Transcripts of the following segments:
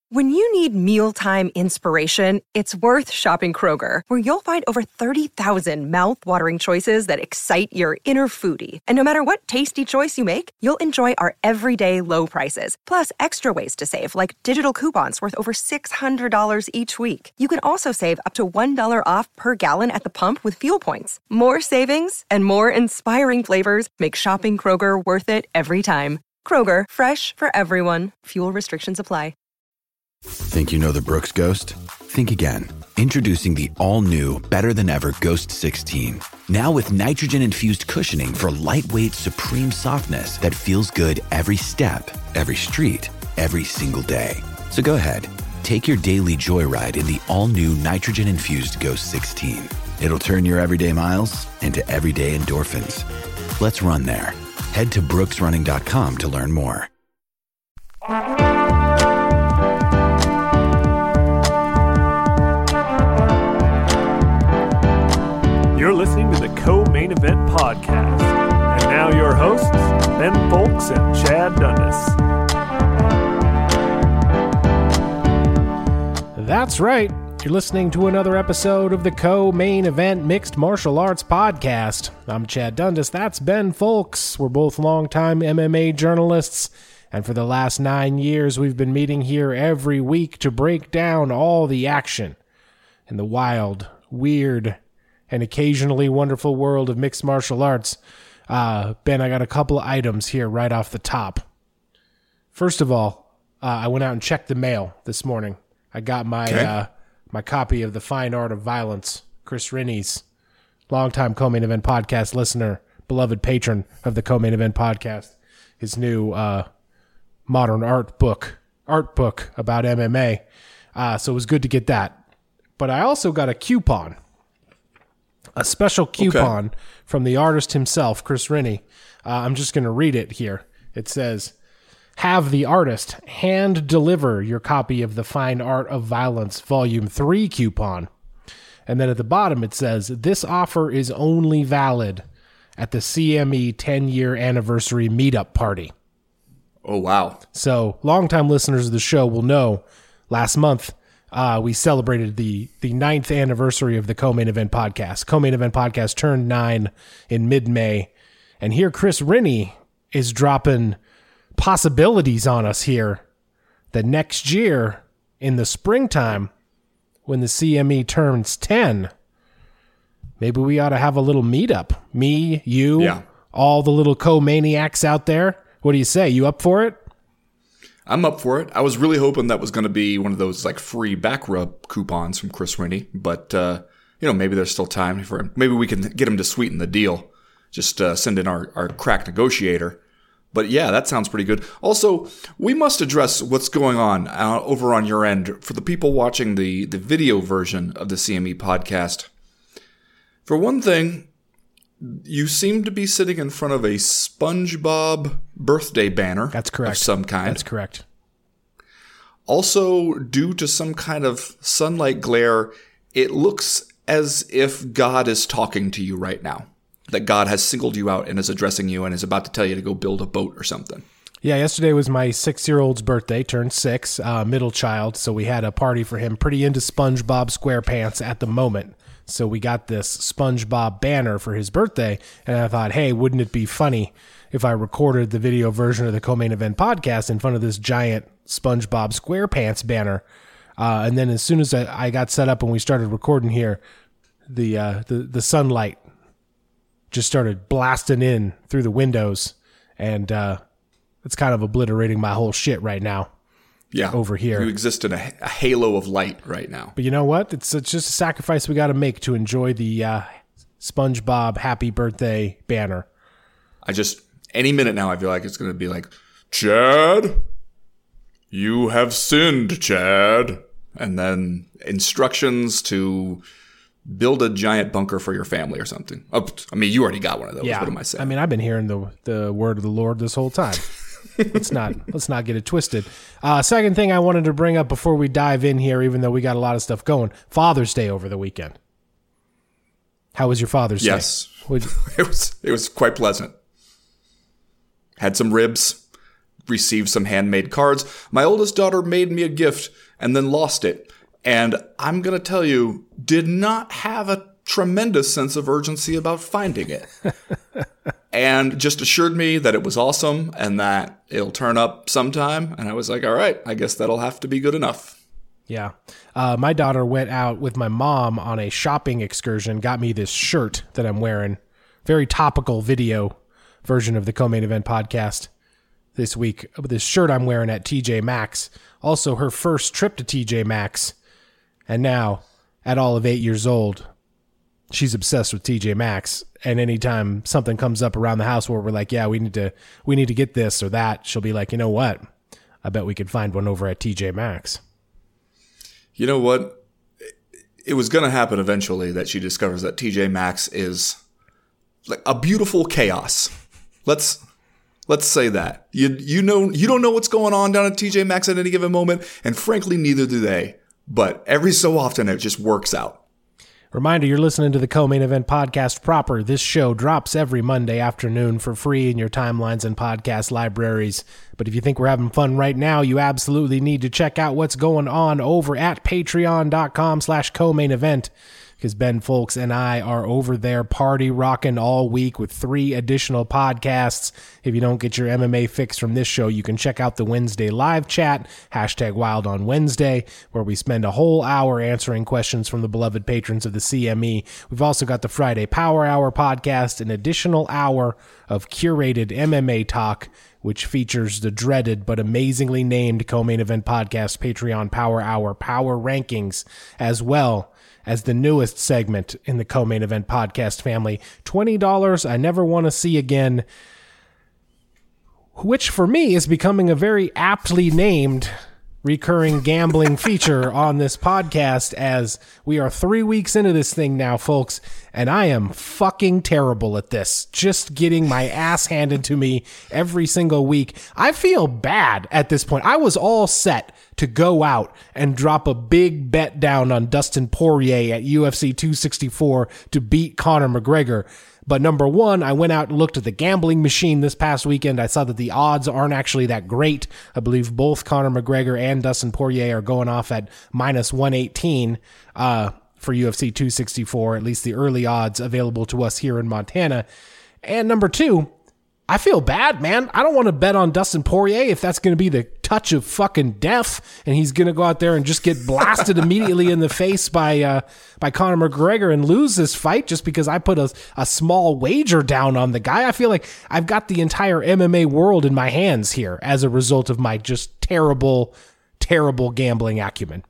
When you need mealtime inspiration, it's worth shopping Kroger, where you'll find over 30,000 mouth-watering choices that excite your inner foodie. And no matter what tasty choice you make, you'll enjoy our everyday low prices, plus extra ways to save, like digital coupons worth over $600 each week. You can also save up to $1 off per gallon at the pump with fuel points. More savings and more inspiring flavors make shopping Kroger worth it every time. Kroger, fresh for everyone. Fuel restrictions apply. Think you know the Brooks Ghost? Think again. Introducing the all-new, better-than-ever Ghost 16. Now with nitrogen-infused cushioning for lightweight, supreme softness that feels good every step, every street, every single day. So go ahead, take your daily joyride in the all-new nitrogen-infused Ghost 16. It'll turn your everyday miles into everyday endorphins. Let's run there. Head to brooksrunning.com to learn more. You're listening to the Co-Main Event Podcast. And now your hosts, Ben Fowlkes and Chad Dundas. That's right. You're listening to another episode of the Co-Main Event Mixed Martial Arts Podcast. I'm Chad Dundas. That's Ben Fowlkes. We're both longtime MMA journalists. And for the last 9 years, we've been meeting here every week to break down all the action in the wild, weird, and occasionally wonderful world of mixed martial arts. Ben, I got a couple of items here right off the top. First of all, I went out and checked the mail this morning. I got my my copy of The Fine Art of Violence, Chris Rennie's longtime Co-Main Event Podcast listener, beloved patron of the Co-Main Event Podcast, his new modern art book about MMA. So it was good to get that. But I also got a coupon. A special coupon from the artist himself, Chris Rennie. I'm just going to read it here. It says, have the artist hand deliver your copy of The Fine Art of Violence Volume 3 coupon. And then at the bottom it says, this offer is only valid at the CME 10-year anniversary meetup party. Oh, wow. So longtime listeners of the show will know last month we celebrated the 9th anniversary of the Co-Main Event Podcast. Co-Main Event Podcast turned 9 in mid-May. And here Chris Rennie is dropping possibilities on us here that next year in the springtime, when the CME turns 10, maybe we ought to have a little meetup. Me, you, all the little co-maniacs out there. What do you say? You up for it? I'm up for it. I was really hoping that was going to be one of those like free back rub coupons from Chris Rennie, but maybe there's still time for him. Maybe we can get him to sweeten the deal. Just send in our crack negotiator. But yeah, that sounds pretty good. Also, we must address what's going on over on your end for the people watching the video version of the CME podcast. For one thing, you seem to be sitting in front of a SpongeBob birthday banner. That's correct. Of some kind. That's correct. Also, due to some kind of sunlight glare, it looks as if God is talking to you right now. That God has singled you out and is addressing you and is about to tell you to go build a boat or something. Yeah, yesterday was my 6-year-old's birthday, turned 6, middle child, so we had a party for him. Pretty into SpongeBob SquarePants at the moment. So we got this SpongeBob banner for his birthday, and I thought, hey, wouldn't it be funny if I recorded the video version of the Co-Main Event Podcast in front of this giant SpongeBob SquarePants banner? And then as soon as I got set up and we started recording here, the sunlight just started blasting in through the windows, and it's kind of obliterating my whole shit right now. Yeah, over here. You exist in a halo of light right now. But you know what? It's just a sacrifice we got to make to enjoy the SpongeBob Happy Birthday banner. Any minute now, I feel like it's going to be like, Chad, you have sinned, Chad. And then instructions to build a giant bunker for your family or something. Oh, I mean, you already got one of those. Yeah. What am I saying? I mean, I've been hearing the word of the Lord this whole time. Let's not get it twisted. Second thing I wanted to bring up before we dive in here, even though we got a lot of stuff going, Father's Day over the weekend. How was your Father's Day? Yes, it was quite pleasant. Had some ribs. received some handmade cards. My oldest daughter made me a gift and then lost it. And I'm going to tell you, did not have a tremendous sense of urgency about finding it. And just assured me that it was awesome and that it'll turn up sometime. And I was like, all right, I guess that'll have to be good enough. Yeah. My daughter went out with my mom on a shopping excursion, got me this shirt that I'm wearing. Very topical video version of the Co-Main Event podcast this week. This shirt I'm wearing at TJ Maxx. Also her first trip to TJ Maxx. And now, at all of 8 years old, she's obsessed with TJ Maxx. And anytime something comes up around the house where we're like, yeah, we need to get this or that, she'll be like, you know what? I bet we could find one over at TJ Maxx. You know what? It was going to happen eventually that she discovers that TJ Maxx is like a beautiful chaos. Let's say that. You don't know what's going on down at TJ Maxx at any given moment, and frankly, neither do they. But every so often, it just works out. Reminder, you're listening to the Co-Main Event podcast proper. This show drops every Monday afternoon for free in your timelines and podcast libraries. But if you think we're having fun right now, you absolutely need to check out what's going on over at patreon.com/co-main-event. Because Ben Folks and I are over there party rocking all week with 3 additional podcasts. If you don't get your MMA fix from this show, you can check out the Wednesday live chat, #Wild on Wednesday, where we spend a whole hour answering questions from the beloved patrons of the CME. We've also got the Friday Power Hour podcast, an additional hour of curated MMA talk, which features the dreaded but amazingly named Co-Main Event podcast Patreon Power Hour Power Rankings, as well as the newest segment in the Co-Main Event podcast family, $20 I Never Want to See Again, which for me is becoming a very aptly named recurring gambling feature on this podcast, as we are 3 weeks into this thing now, folks, and I am fucking terrible at this. Just getting my ass handed to me every single week. I feel bad at this point. I was all set to go out and drop a big bet down on Dustin Poirier at UFC 264 to beat Conor McGregor. But number one, I went out and looked at the gambling machine this past weekend. I saw that the odds aren't actually that great. I believe both Conor McGregor and Dustin Poirier are going off at -118 for UFC 264, at least the early odds available to us here in Montana. And number two, I feel bad, man. I don't want to bet on Dustin Poirier if that's going to be the touch of fucking death, and he's going to go out there and just get blasted immediately in the face by Conor McGregor and lose this fight just because I put a small wager down on the guy. I feel like I've got the entire MMA world in my hands here as a result of my just terrible, terrible gambling acumen.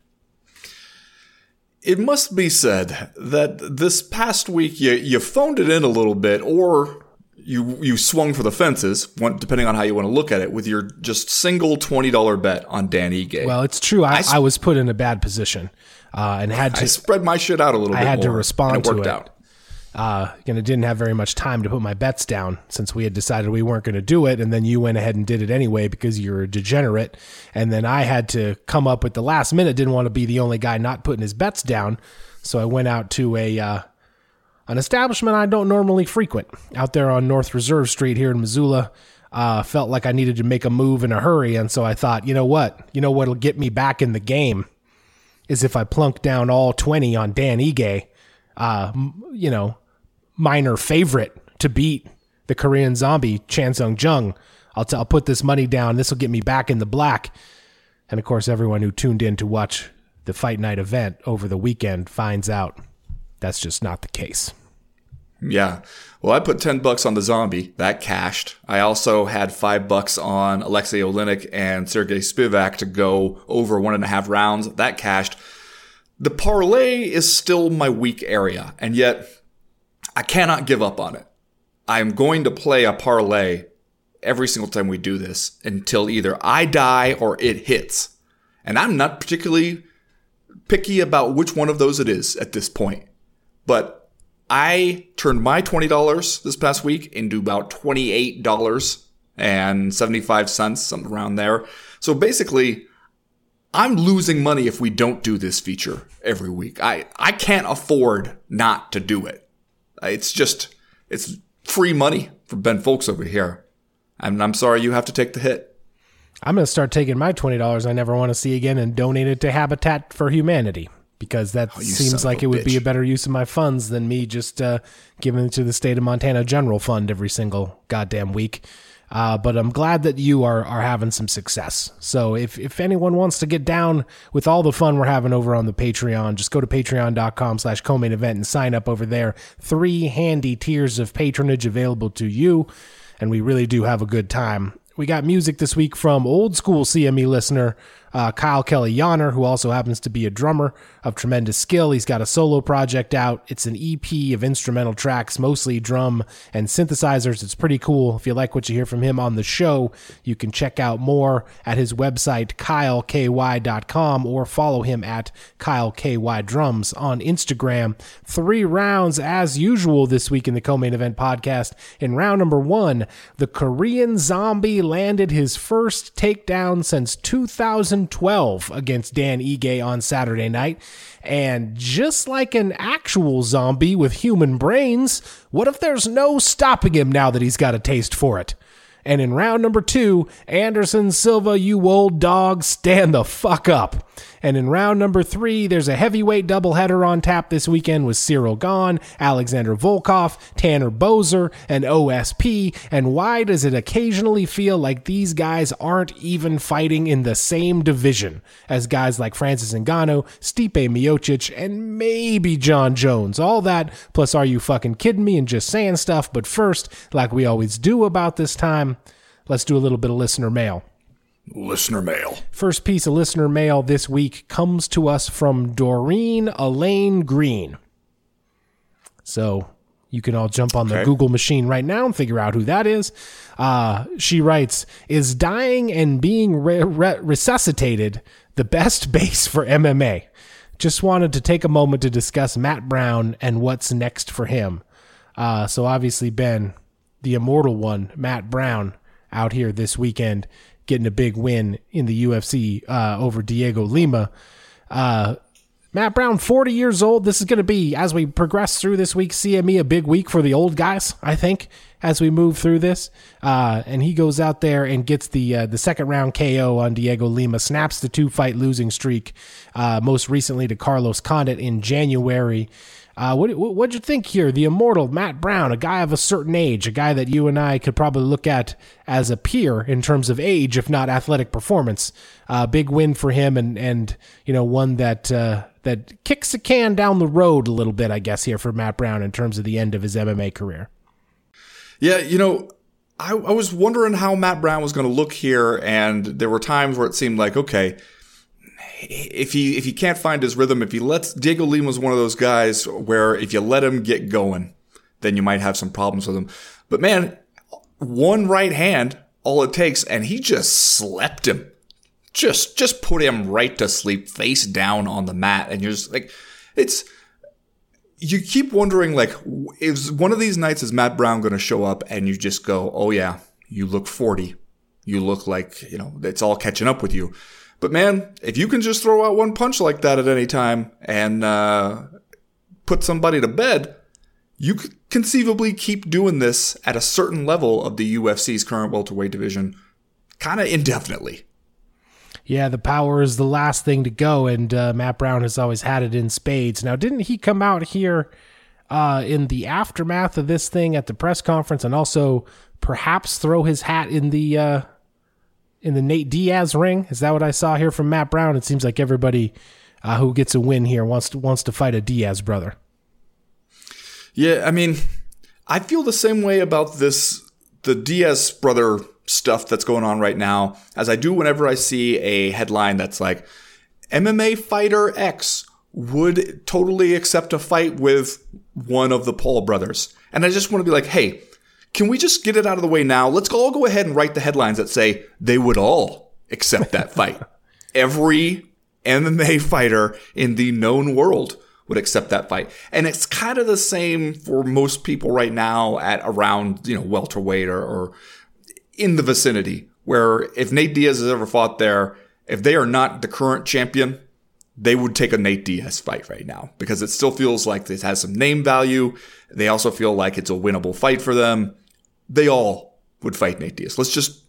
It must be said that this past week you phoned it in a little bit, or you swung for the fences, depending on how you want to look at it, with your just single $20 bet on Dan Ige. Well, it's true. I was put in a bad position and had to. I spread my shit out a little bit more. I had to respond to it. And it worked out. And it didn't have very much time to put my bets down since we had decided we weren't going to do it. And then you went ahead and did it anyway because you're a degenerate. And then I had to come up with the last minute. Didn't want to be the only guy not putting his bets down. So I went out to an establishment I don't normally frequent out there on North Reserve Street here in Missoula. Felt like I needed to make a move in a hurry. And so I thought, you know what'll get me back in the game is if I plunk down all 20 on Dan Ige, minor favorite to beat the Korean zombie, Chan Sung Jung. I'll put this money down. This will get me back in the black. And of course, everyone who tuned in to watch the Fight Night event over the weekend finds out that's just not the case. Yeah. Well, I put $10 on the zombie. That cashed. I also had $5 on Alexei Oleinik and Sergey Spivak to go over 1.5 rounds. That cashed. The parlay is still my weak area, and yet I cannot give up on it. I'm going to play a parlay every single time we do this until either I die or it hits. And I'm not particularly picky about which one of those it is at this point. But I turned my $20 this past week into about $28.75, something around there. So basically, I'm losing money if we don't do this feature every week. I can't afford not to do it. It's free money for Ben Folks over here. I'm sorry you have to take the hit. I'm going to start taking my $20 I never want to see again and donate it to Habitat for Humanity, because that seems like it would be a better use of my funds than me just giving it to the state of Montana General Fund every single goddamn week. But I'm glad that you are having some success. So if anyone wants to get down with all the fun we're having over on the Patreon, just go to patreon.com/co-main event and sign up over there. 3 handy tiers of patronage available to you, and we really do have a good time. We got music this week from old school CME listener Kyle Kelly Yonner, who also happens to be a drummer of tremendous skill. He's got a solo project out. It's an EP of instrumental tracks, mostly drum and synthesizers. It's pretty cool. If you like what you hear from him on the show, you can check out more at his website, kyleky.com, or follow him at KyleKYDrums on Instagram. 3 rounds as usual this week in the Co-Main Event podcast. In round number 1, the Korean Zombie landed his first takedown since 2012 against Dan Ige on Saturday night. And just like an actual zombie with human brains, what if there's no stopping him now that he's got a taste for it? And in round number 2, Anderson Silva, you old dog, stand the fuck up. And in round number 3, there's a heavyweight doubleheader on tap this weekend with Cyril Gahn, Alexander Volkov, Tanner Boser, and OSP. And why does it occasionally feel like these guys aren't even fighting in the same division as guys like Francis Ngannou, Stipe Miocic, and maybe John Jones? All that, plus Are You Fucking Kidding Me and Just Saying Stuff. But first, like we always do about this time, let's do a little bit of listener mail. Listener mail. First piece of listener mail this week comes to us from Doreen Elaine Green. So you can all jump on the Google machine right now and figure out who that is. She writes, is dying and being resuscitated the best base for MMA? Just wanted to take a moment to discuss Matt Brown and what's next for him. So obviously, Ben, the immortal one, Matt Brown, out here this weekend, getting a big win in the UFC over Diego Lima. Matt Brown, 40 years old. This is going to be, as we progress through this week's CME, a big week for the old guys, I think, as we move through this. And he goes out there and gets the second round KO on Diego Lima, snaps the 2-fight losing streak, most recently to Carlos Condit in January. What'd you think here? The immortal Matt Brown, a guy of a certain age, a guy that you and I could probably look at as a peer in terms of age, if not athletic performance. Big win for him, and you know, one that kicks a can down the road a little bit, I guess, here for Matt Brown in terms of the end of his MMA career. Yeah, you know, I was wondering how Matt Brown was going to look here, and there were times where it seemed like, okay, if he can't find his rhythm, if he lets Diego Lima was one of those guys where if you let him get going, then you might have some problems with him. But man, one right hand, all it takes, and he just slept him. Just put him right to sleep, face down on the mat, and you're just like, you keep wondering, like, is one of these nights is Matt Brown going to show up and you just go, oh yeah, you look 40. You look like, you know, it's all catching up with you. But man, if you can just throw out one punch like that at any time and put somebody to bed, you could conceivably keep doing this at a certain level of the UFC's current welterweight division kind of indefinitely. Yeah, the power is the last thing to go, and Matt Brown has always had it in spades. Now, didn't he come out here in the aftermath of this thing at the press conference and also perhaps throw his hat in the Nate Diaz ring? Is that what I saw here from Matt Brown? It seems like everybody who gets a win here wants to fight a Diaz brother. Yeah, I mean, I feel the same way about the Diaz brother stuff that's going on right now as I do whenever I see a headline that's like, MMA fighter X would totally accept a fight with one of the Paul brothers. And I just want to be like, hey, can we just get it out of the way now? Let's all go ahead and write the headlines that say they would all accept that fight. Every MMA fighter in the known world would accept that fight. And it's kind of the same for most people right now at around, welterweight or in the vicinity, where if Nate Diaz has ever fought there, if they are not the current champion, they would take a Nate Diaz fight right now because it still feels like it has some name value. They also feel like it's a winnable fight for them. They all would fight Nate Diaz. Let's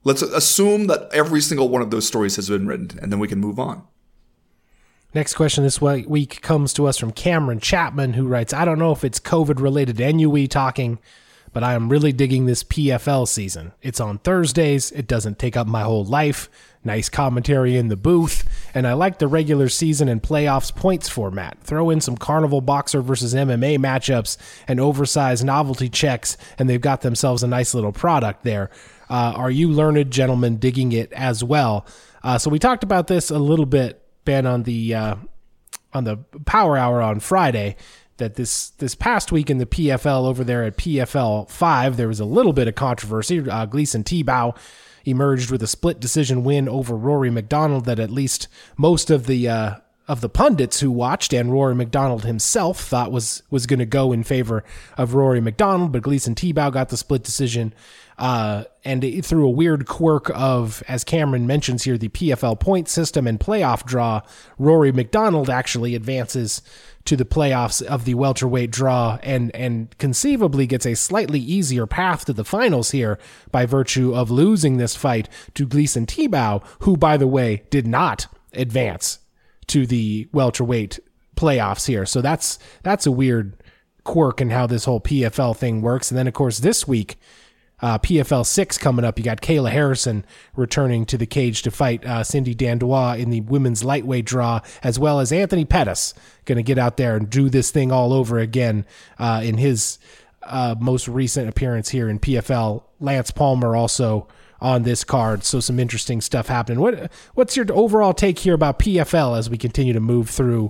Let's assume that every single one of those stories has been written, and then we can move on. Next question this week comes to us from Cameron Chapman, who writes, I don't know if it's COVID-related ennui talking, but I am really digging this PFL season. It's on Thursdays. It doesn't take up my whole life. Nice commentary in the booth. And I like the regular season and playoffs points format. Throw in some carnival boxer versus MMA matchups and oversized novelty checks, and they've got themselves a nice little product there. Are you learned gentlemen digging it as well? So we talked about this a little bit, Ben, on the Power Hour on Friday, that this past week in the PFL over there at PFL 5, there was a little bit of controversy. Gleison Tebow emerged with a split decision win over Rory McDonald that at least most of the pundits who watched and Rory McDonald himself thought was going to go in favor of Rory McDonald, but Gleison Tebow got the split decision. And through a weird quirk of, as Cameron mentions here, the PFL point system and playoff draw, Rory McDonald actually advances to the playoffs of the welterweight draw and conceivably gets a slightly easier path to the finals here by virtue of losing this fight to Gleison Tebow, who, by the way, did not advance to the welterweight playoffs here. So that's a weird quirk in how this whole PFL thing works. And then, of course, this week, PFL 6 coming up. You got Kayla Harrison returning to the cage to fight Cindy Dandois in the women's lightweight draw, as well as Anthony Pettis going to get out there and do this thing all over again in his most recent appearance here in PFL. Lance Palmer also on this card, so some interesting stuff happening. What's your overall take here about PFL as we continue to move through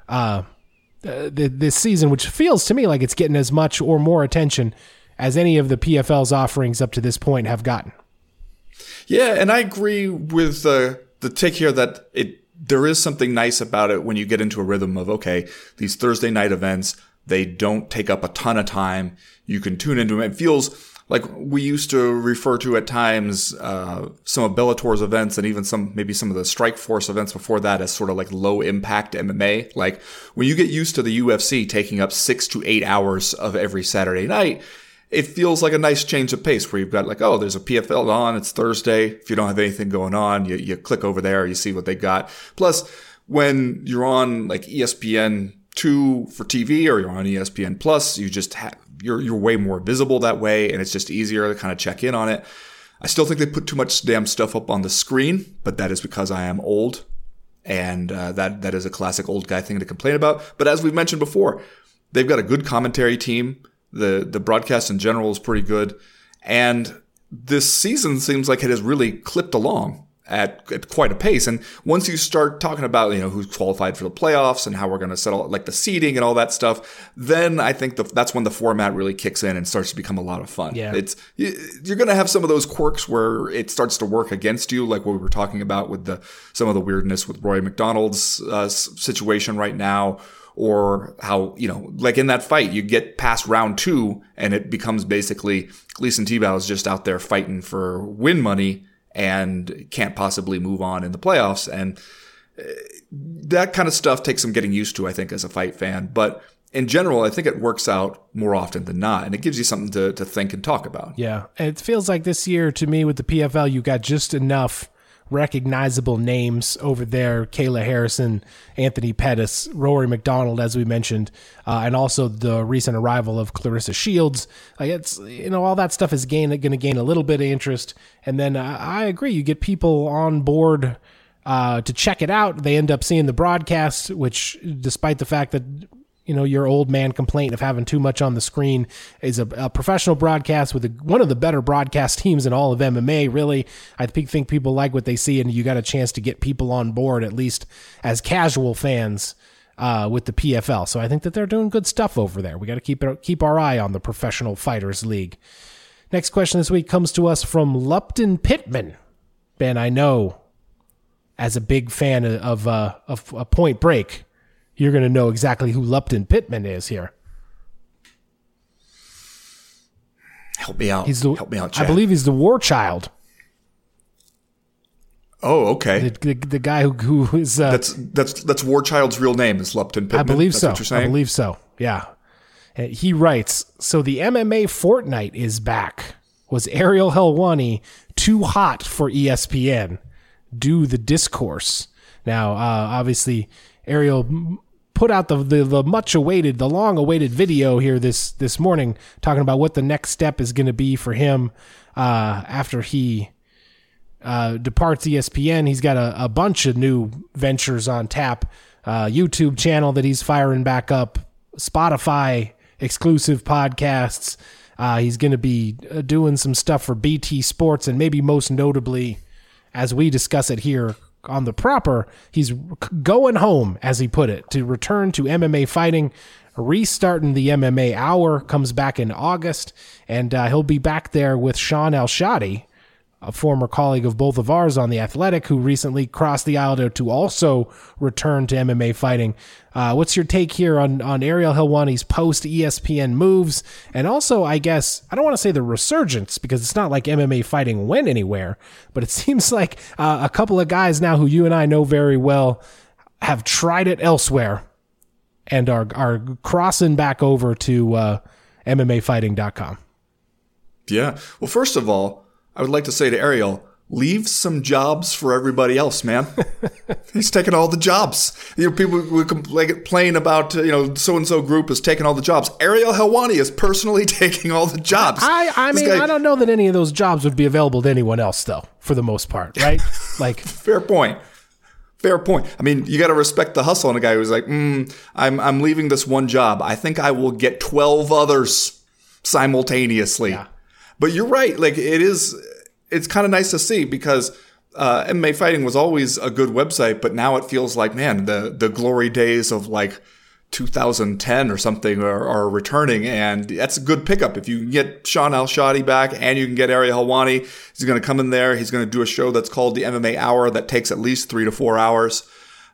this season, which feels to me like it's getting as much or more attention as any of the PFL's offerings up to this point have gotten? Yeah, and I agree with the take here that there is something nice about it when you get into a rhythm of, okay, these Thursday night events, they don't take up a ton of time. You can tune into them. It feels like we used to refer to at times some of Bellator's events and even maybe some of the Strikeforce events before that as sort of like low impact MMA. Like when you get used to the UFC taking up 6 to 8 hours of every Saturday night, it feels like a nice change of pace where you've got like, oh, there's a PFL on, it's Thursday. If you don't have anything going on, you click over there, you see what they got. Plus, when you're on like ESPN2 for TV or you're on ESPN Plus, you just you're way more visible that way, and it's just easier to kind of check in on it. I still think they put too much damn stuff up on the screen, but that is because I am old, and that is a classic old guy thing to complain about. But as we've mentioned before, they've got a good commentary team. The broadcast in general is pretty good. And this season seems like it has really clipped along at quite a pace. And once you start talking about, who's qualified for the playoffs and how we're going to settle like the seeding and all that stuff, then I think that's when the format really kicks in and starts to become a lot of fun. Yeah. You're going to have some of those quirks where it starts to work against you, like what we were talking about with some of the weirdness with Rory McDonald's situation right now. Or how, like in that fight, you get past round 2 and it becomes basically Gleison Tebow is just out there fighting for win money and can't possibly move on in the playoffs. And that kind of stuff takes some getting used to, I think, as a fight fan. But in general, I think it works out more often than not. And it gives you something to think and talk about. Yeah. It feels like this year to me with the PFL, you got just enough recognizable names over there. Kayla Harrison, Anthony Pettis, Rory McDonald, as we mentioned, and also the recent arrival of Clarissa Shields. It's all that stuff is going to gain a little bit of interest. And then I agree, you get people on board to check it out. They end up seeing the broadcast, which despite the fact that your old man complaint of having too much on the screen is a professional broadcast with one of the better broadcast teams in all of MMA, really. I think people like what they see, and you got a chance to get people on board, at least as casual fans, with the PFL. So I think that they're doing good stuff over there. We got to keep our eye on the Professional Fighters League. Next question this week comes to us from Lupton Pittman. Ben, I know, as a big fan of Point Break, you're going to know exactly who Lupton Pittman is here. Help me out. Help me out, Chad. I believe he's the War Child. Oh, okay. The guy who is... That's War Child's real name is Lupton Pittman. I believe so. What you're saying? I believe so, yeah. He writes, so the MMA Fortnite is back. was Ariel Helwani too hot for ESPN? Do the discourse. Now, obviously, Ariel put out the much-awaited, the long-awaited video here this morning talking about what the next step is going to be for him after he departs ESPN. He's got a bunch of new ventures on tap. YouTube channel that he's firing back up, Spotify exclusive podcasts. He's going to be doing some stuff for BT Sports, and maybe most notably, as we discuss it here on the proper, he's going home, as he put it, to return to MMA fighting, restarting the MMA Hour, comes back in August, and he'll be back there with Sean Al-Shadi, a former colleague of both of ours on The Athletic, who recently crossed the aisle to also return to MMA fighting. What's your take here on Ariel Helwani's post-ESPN moves? And also, I guess, I don't want to say the resurgence, because it's not like MMA fighting went anywhere, but it seems like a couple of guys now who you and I know very well have tried it elsewhere and are crossing back over to MMAfighting.com. Yeah. Well, first of all, I would like to say to Ariel, leave some jobs for everybody else, man. He's taking all the jobs. People would complain about, so-and-so group is taking all the jobs. Ariel Helwani is personally taking all the jobs. I mean, I don't know that any of those jobs would be available to anyone else, though, for the most part, right? Like, Fair point. I mean, you got to respect the hustle on a guy who's like, I'm leaving this one job. I think I will get 12 others simultaneously. Yeah. But you're right. Like, it's kind of nice to see, because MMA Fighting was always a good website, but now it feels like, man, the glory days of like 2010 or something are returning, and that's a good pickup. If you can get Sean Al-Shadi back and you can get Ariel Helwani, he's going to come in there. He's going to do a show that's called the MMA Hour that takes at least 3 to 4 hours,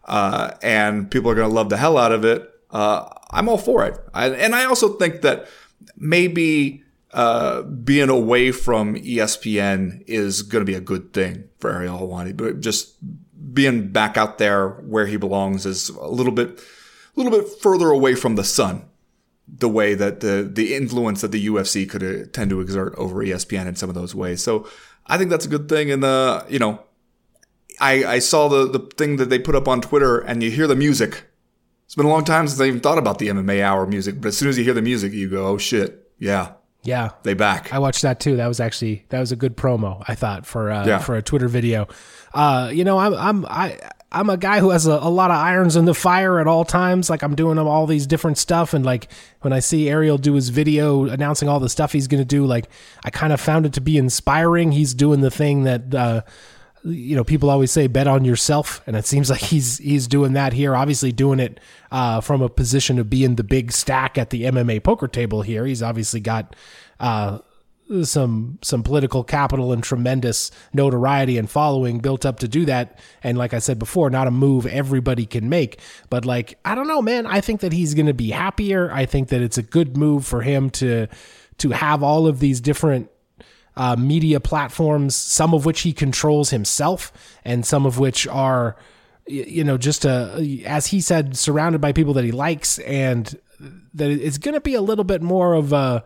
and people are going to love the hell out of it. I'm all for it. And I also think that maybe being away from ESPN is going to be a good thing for Ariel Helwani, but just being back out there where he belongs is a little bit further away from the sun, the way that the influence that the UFC could tend to exert over ESPN in some of those ways. So I think that's a good thing. And, I saw the thing that they put up on Twitter, and you hear the music. It's been a long time since I even thought about the MMA Hour music, but as soon as you hear the music, you go, oh shit. Yeah. Yeah. They back. I watched that too. That was a good promo, I thought, for a Twitter video. I'm a guy who has a lot of irons in the fire at all times. Like, I'm doing all these different stuff. And like, when I see Ariel do his video announcing all the stuff he's going to do, like, I kind of found it to be inspiring. He's doing the thing that, people always say, bet on yourself. And it seems like he's doing that here, obviously doing it from a position of being the big stack at the MMA poker table here. He's obviously got some political capital and tremendous notoriety and following built up to do that. And like I said before, not a move everybody can make, but like, I don't know, man, I think that he's going to be happier. I think that it's a good move for him to have all of these different media platforms, some of which he controls himself and some of which are, just as he said, surrounded by people that he likes, and that it's going to be a little bit more of a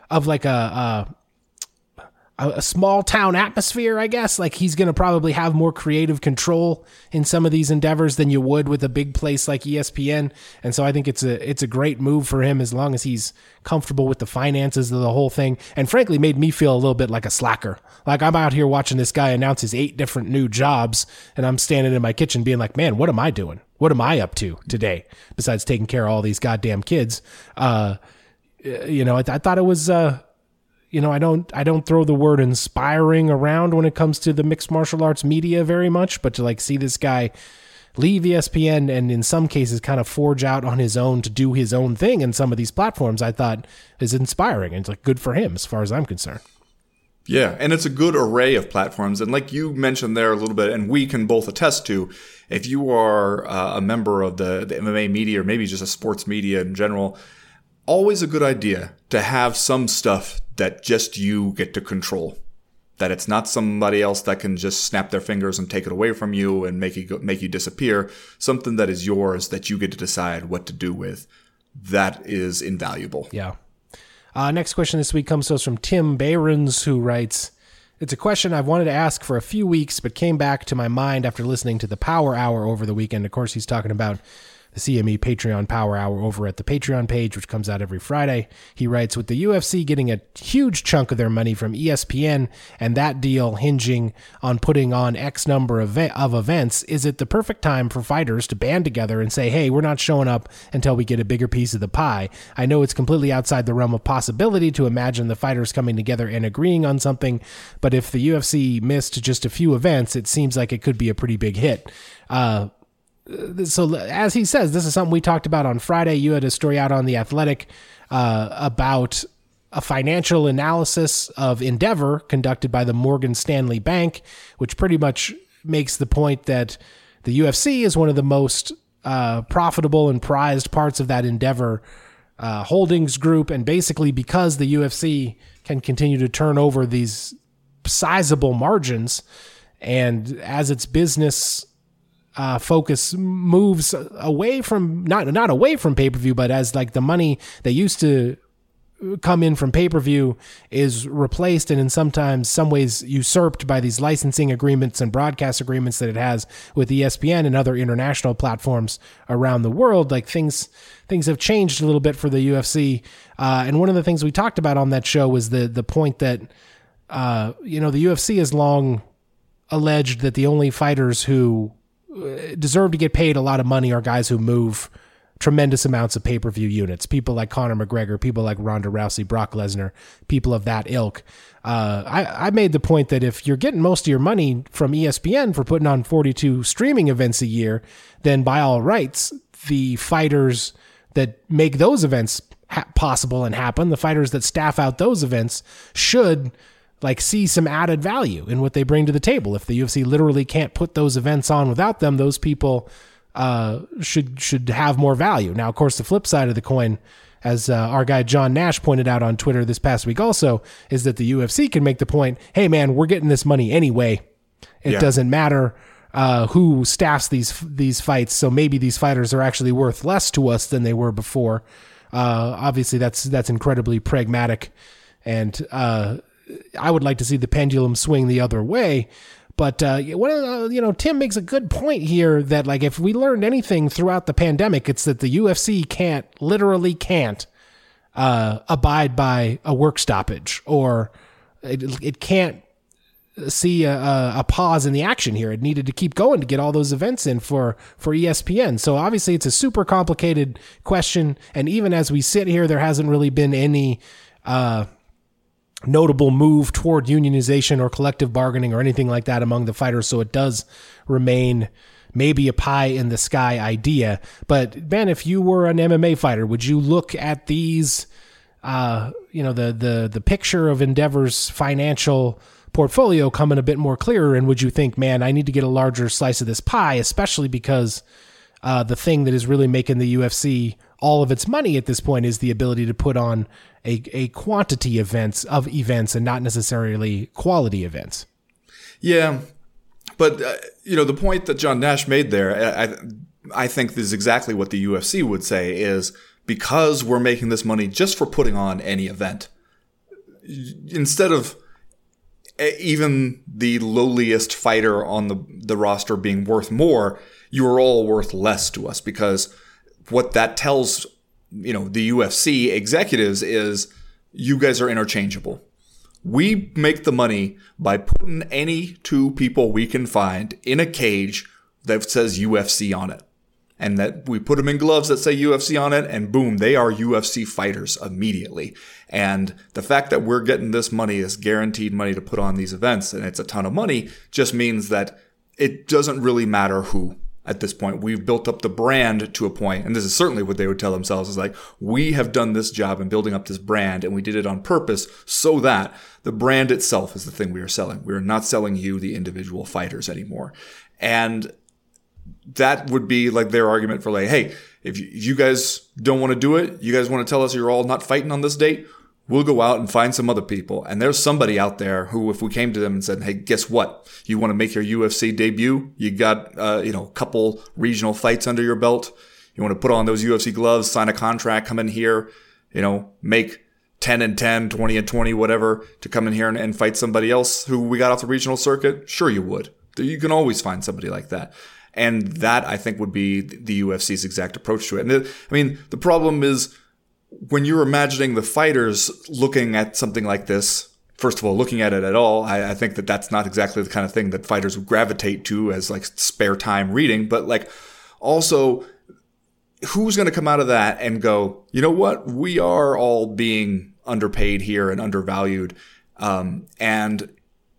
small town atmosphere, I guess. Like, he's going to probably have more creative control in some of these endeavors than you would with a big place like ESPN. And so I think it's a great move for him, as long as he's comfortable with the finances of the whole thing. And frankly, made me feel a little bit like a slacker. Like, I'm out here watching this guy announce his 8 different new jobs, and I'm standing in my kitchen being like, man, what am I doing? What am I up to today besides taking care of all these goddamn kids? I thought it was, I don't throw the word inspiring around when it comes to the mixed martial arts media very much, but to like see this guy leave ESPN and in some cases kind of forge out on his own to do his own thing in some of these platforms, I thought is inspiring, and it's like good for him as far as I'm concerned. Yeah, and it's a good array of platforms. And like you mentioned there a little bit, and we can both attest to, if you are a member of the MMA media, or maybe just a sports media in general, always a good idea to have some stuff that just you get to control. That it's not somebody else that can just snap their fingers and take it away from you and make you disappear. Something that is yours that you get to decide what to do with. That is invaluable. Yeah. Next question this week comes to us from Tim Behrens, who writes, "It's a question I've wanted to ask for a few weeks, but came back to my mind after listening to the Power Hour over the weekend." Of course, he's talking about the CME Patreon Power Hour over at the Patreon page, which comes out every Friday. He writes, "With the UFC getting a huge chunk of their money from ESPN and that deal hinging on putting on X number of events, is it the perfect time for fighters to band together and say, hey, we're not showing up until we get a bigger piece of the pie? I know it's completely outside the realm of possibility to imagine the fighters coming together and agreeing on something, but if the UFC missed just a few events, it seems like it could be a pretty big hit." So as he says, this is something we talked about on Friday. You had a story out on The Athletic about a financial analysis of Endeavor conducted by the Morgan Stanley Bank, which pretty much makes the point that the UFC is one of the most profitable and prized parts of that Endeavor holdings group. And basically because the UFC can continue to turn over these sizable margins, and as its business focus moves away from not away from pay-per-view, but as like the money that used to come in from pay-per-view is replaced and in sometimes some ways usurped by these licensing agreements and broadcast agreements that it has with ESPN and other international platforms around the world, like things have changed a little bit for the UFC. And one of the things we talked about on that show was the point that the UFC has long alleged that the only fighters who deserve to get paid a lot of money are guys who move tremendous amounts of pay-per-view units. People like Conor McGregor, people like Ronda Rousey, Brock Lesnar, people of that ilk. I made the point that if you're getting most of your money from ESPN for putting on 42 streaming events a year, then by all rights, the fighters that make those events possible and happen, the fighters that staff out those events should see some added value in what they bring to the table. If the UFC literally can't put those events on without them, those people should have more value. Now, of course, the flip side of the coin, as our guy John Nash pointed out on Twitter this past week also, is that the UFC can make the point, hey man, we're getting this money anyway. It doesn't matter who staffs these fights, so maybe these fighters are actually worth less to us than they were before. Obviously, that's incredibly pragmatic, and I would like to see the pendulum swing the other way. But Tim makes a good point here that if we learned anything throughout the pandemic, it's that the UFC can't abide by a work stoppage, or it can't see a pause in the action here. It needed to keep going to get all those events in for ESPN. So obviously it's a super complicated question. And even as we sit here, there hasn't really been any notable move toward unionization or collective bargaining or anything like that among the fighters. So it does remain maybe a pie in the sky idea. But Ben, if you were an MMA fighter, would you look at these, the picture of Endeavor's financial portfolio coming a bit more clearer, and would you think, man, I need to get a larger slice of this pie, especially because the thing that is really making the UFC all of its money at this point is the ability to put on a quantity of events and not necessarily quality events. Yeah, but the point that John Nash made there, I think this is exactly what the UFC would say, is because we're making this money just for putting on any event, instead of even the lowliest fighter on the roster being worth more, you are all worth less to us, because what that tells, the UFC executives is you guys are interchangeable. We make the money by putting any two people we can find in a cage that says UFC on it. And that we put them in gloves that say UFC on it, and boom, they are UFC fighters immediately. And the fact that we're getting this money, this guaranteed money to put on these events, and it's a ton of money, just means that it doesn't really matter who. At this point, we've built up the brand to a point, and this is certainly what they would tell themselves, is we have done this job in building up this brand, and we did it on purpose so that the brand itself is the thing we are selling. We are not selling you, the individual fighters, anymore. And that would be their argument for hey, if you guys don't want to do it, you guys want to tell us you're all not fighting on this date, we'll go out and find some other people. And there's somebody out there who, if we came to them and said, hey, guess what? You want to make your UFC debut? You got, a couple regional fights under your belt. You want to put on those UFC gloves, sign a contract, come in here, make 10-10, 20-20, whatever, to come in here and fight somebody else who we got off the regional circuit? Sure you would. You can always find somebody like that. And that, I think, would be the UFC's exact approach to it. And the problem is when you're imagining the fighters looking at something like this, first of all, looking at it at all, I think that that's not exactly the kind of thing that fighters would gravitate to as like spare time reading. But like also, who's going to come out of that and go, you know what? We are all being underpaid here and undervalued. And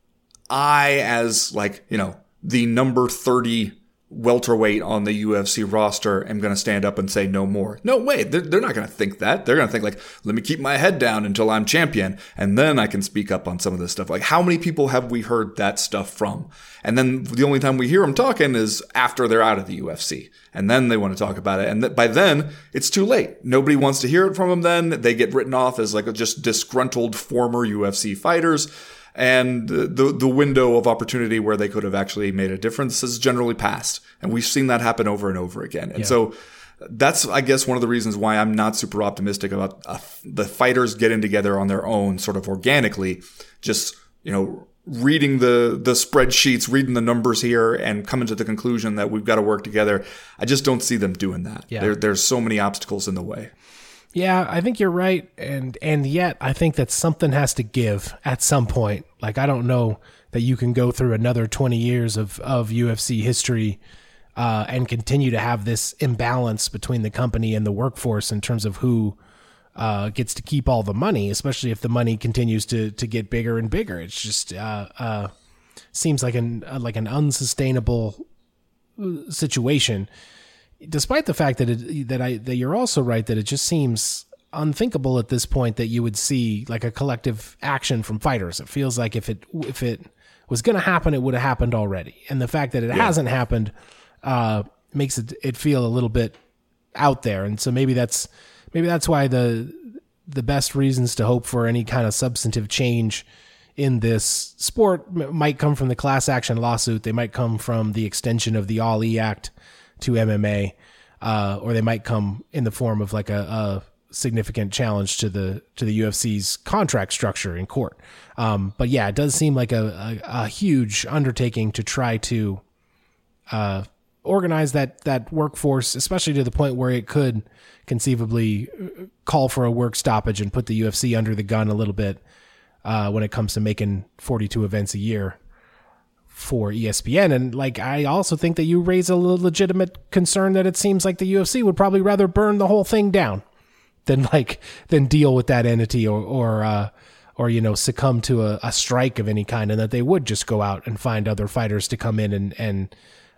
I, as like, the number 30 welterweight on the UFC roster, am going to stand up and say no more. No way. They're not going to think that. They're going to think like, let me keep my head down until I'm champion, and then I can speak up on some of this stuff. Like, how many people have we heard that stuff from? And then the only time we hear them talking is after they're out of the UFC. And then they want to talk about it. And by then, it's too late. Nobody wants to hear it from them then. They get written off as like just disgruntled former UFC fighters. And the window of opportunity where they could have actually made a difference has generally passed. And we've seen that happen over and over again. And so that's, I guess, one of the reasons why I'm not super optimistic about the fighters getting together on their own sort of organically, just, reading the spreadsheets, reading the numbers here and coming to the conclusion that we've got to work together. I just don't see them doing that. Yeah. There's so many obstacles in the way. Yeah, I think you're right, and yet I think that something has to give at some point. Like, I don't know that you can go through another 20 years of UFC history and continue to have this imbalance between the company and the workforce in terms of who gets to keep all the money, especially if the money continues to get bigger and bigger. It's just seems like an unsustainable situation. Despite the fact that you're also right that it just seems unthinkable at this point that you would see like a collective action from fighters. It feels like if it was going to happen, it would have happened already. And the fact that it hasn't happened makes it feel a little bit out there. And so maybe that's why the best reasons to hope for any kind of substantive change in this sport might come from the class action lawsuit. They might come from the extension of the Ali Act to MMA, or they might come in the form of like a significant challenge to the UFC's contract structure in court. But yeah, it does seem like a huge undertaking to try to organize that workforce, especially to the point where it could conceivably call for a work stoppage and put the UFC under the gun a little bit when it comes to making 42 events a year for ESPN. And like, I also think that you raise a legitimate concern that it seems like the UFC would probably rather burn the whole thing down than deal with that entity or succumb to a strike of any kind, and that they would just go out and find other fighters to come in and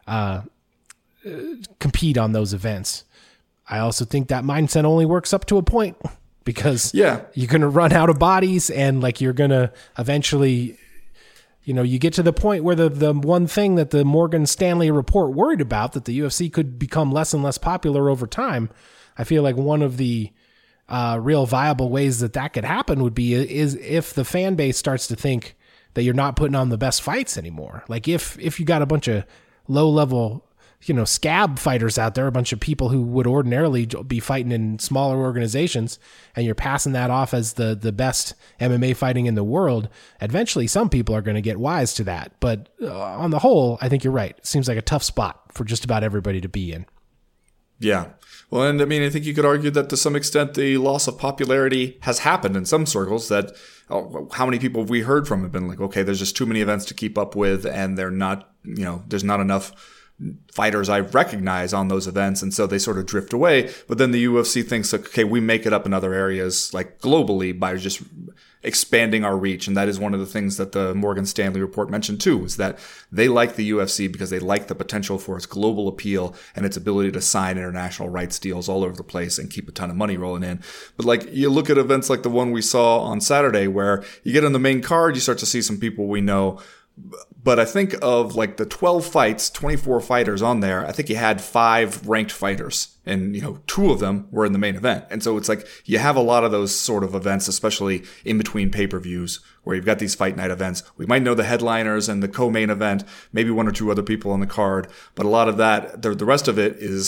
compete on those events. I also think that mindset only works up to a point, because you're going to run out of bodies, and like you're going to eventually, you get to the point where the one thing that the Morgan Stanley report worried about, that the UFC could become less and less popular over time. I feel like one of the real viable ways that could happen would be is if the fan base starts to think that you're not putting on the best fights anymore. Like if you got a bunch of low level, scab fighters out there, a bunch of people who would ordinarily be fighting in smaller organizations, and you're passing that off as the best MMA fighting in the world, eventually some people are going to get wise to that. But on the whole, I think you're right. It seems like a tough spot for just about everybody to be in. Yeah. Well, and I mean, I think you could argue that to some extent the loss of popularity has happened in some circles. That how many people have we heard from have been like, okay, there's just too many events to keep up with, and they're not, there's not enough fighters I recognize on those events, and so they sort of drift away. But then the UFC thinks, okay, we make it up in other areas, like globally, by just expanding our reach. And that is one of the things that the Morgan Stanley report mentioned too, is that they like the UFC because they like the potential for its global appeal and its ability to sign international rights deals all over the place and keep a ton of money rolling in. But like, you look at events like the one we saw on Saturday, where you get on the main card, you start to see some people we know. But I think of like the 12 fights, 24 fighters on there, I think you had 5 ranked fighters, and 2 of them were in the main event. And so it's like you have a lot of those sort of events, especially in between pay-per-views, where you've got these fight night events. We might know the headliners and the co-main event, maybe 1 or 2 other people on the card, but a lot of that, the rest of it is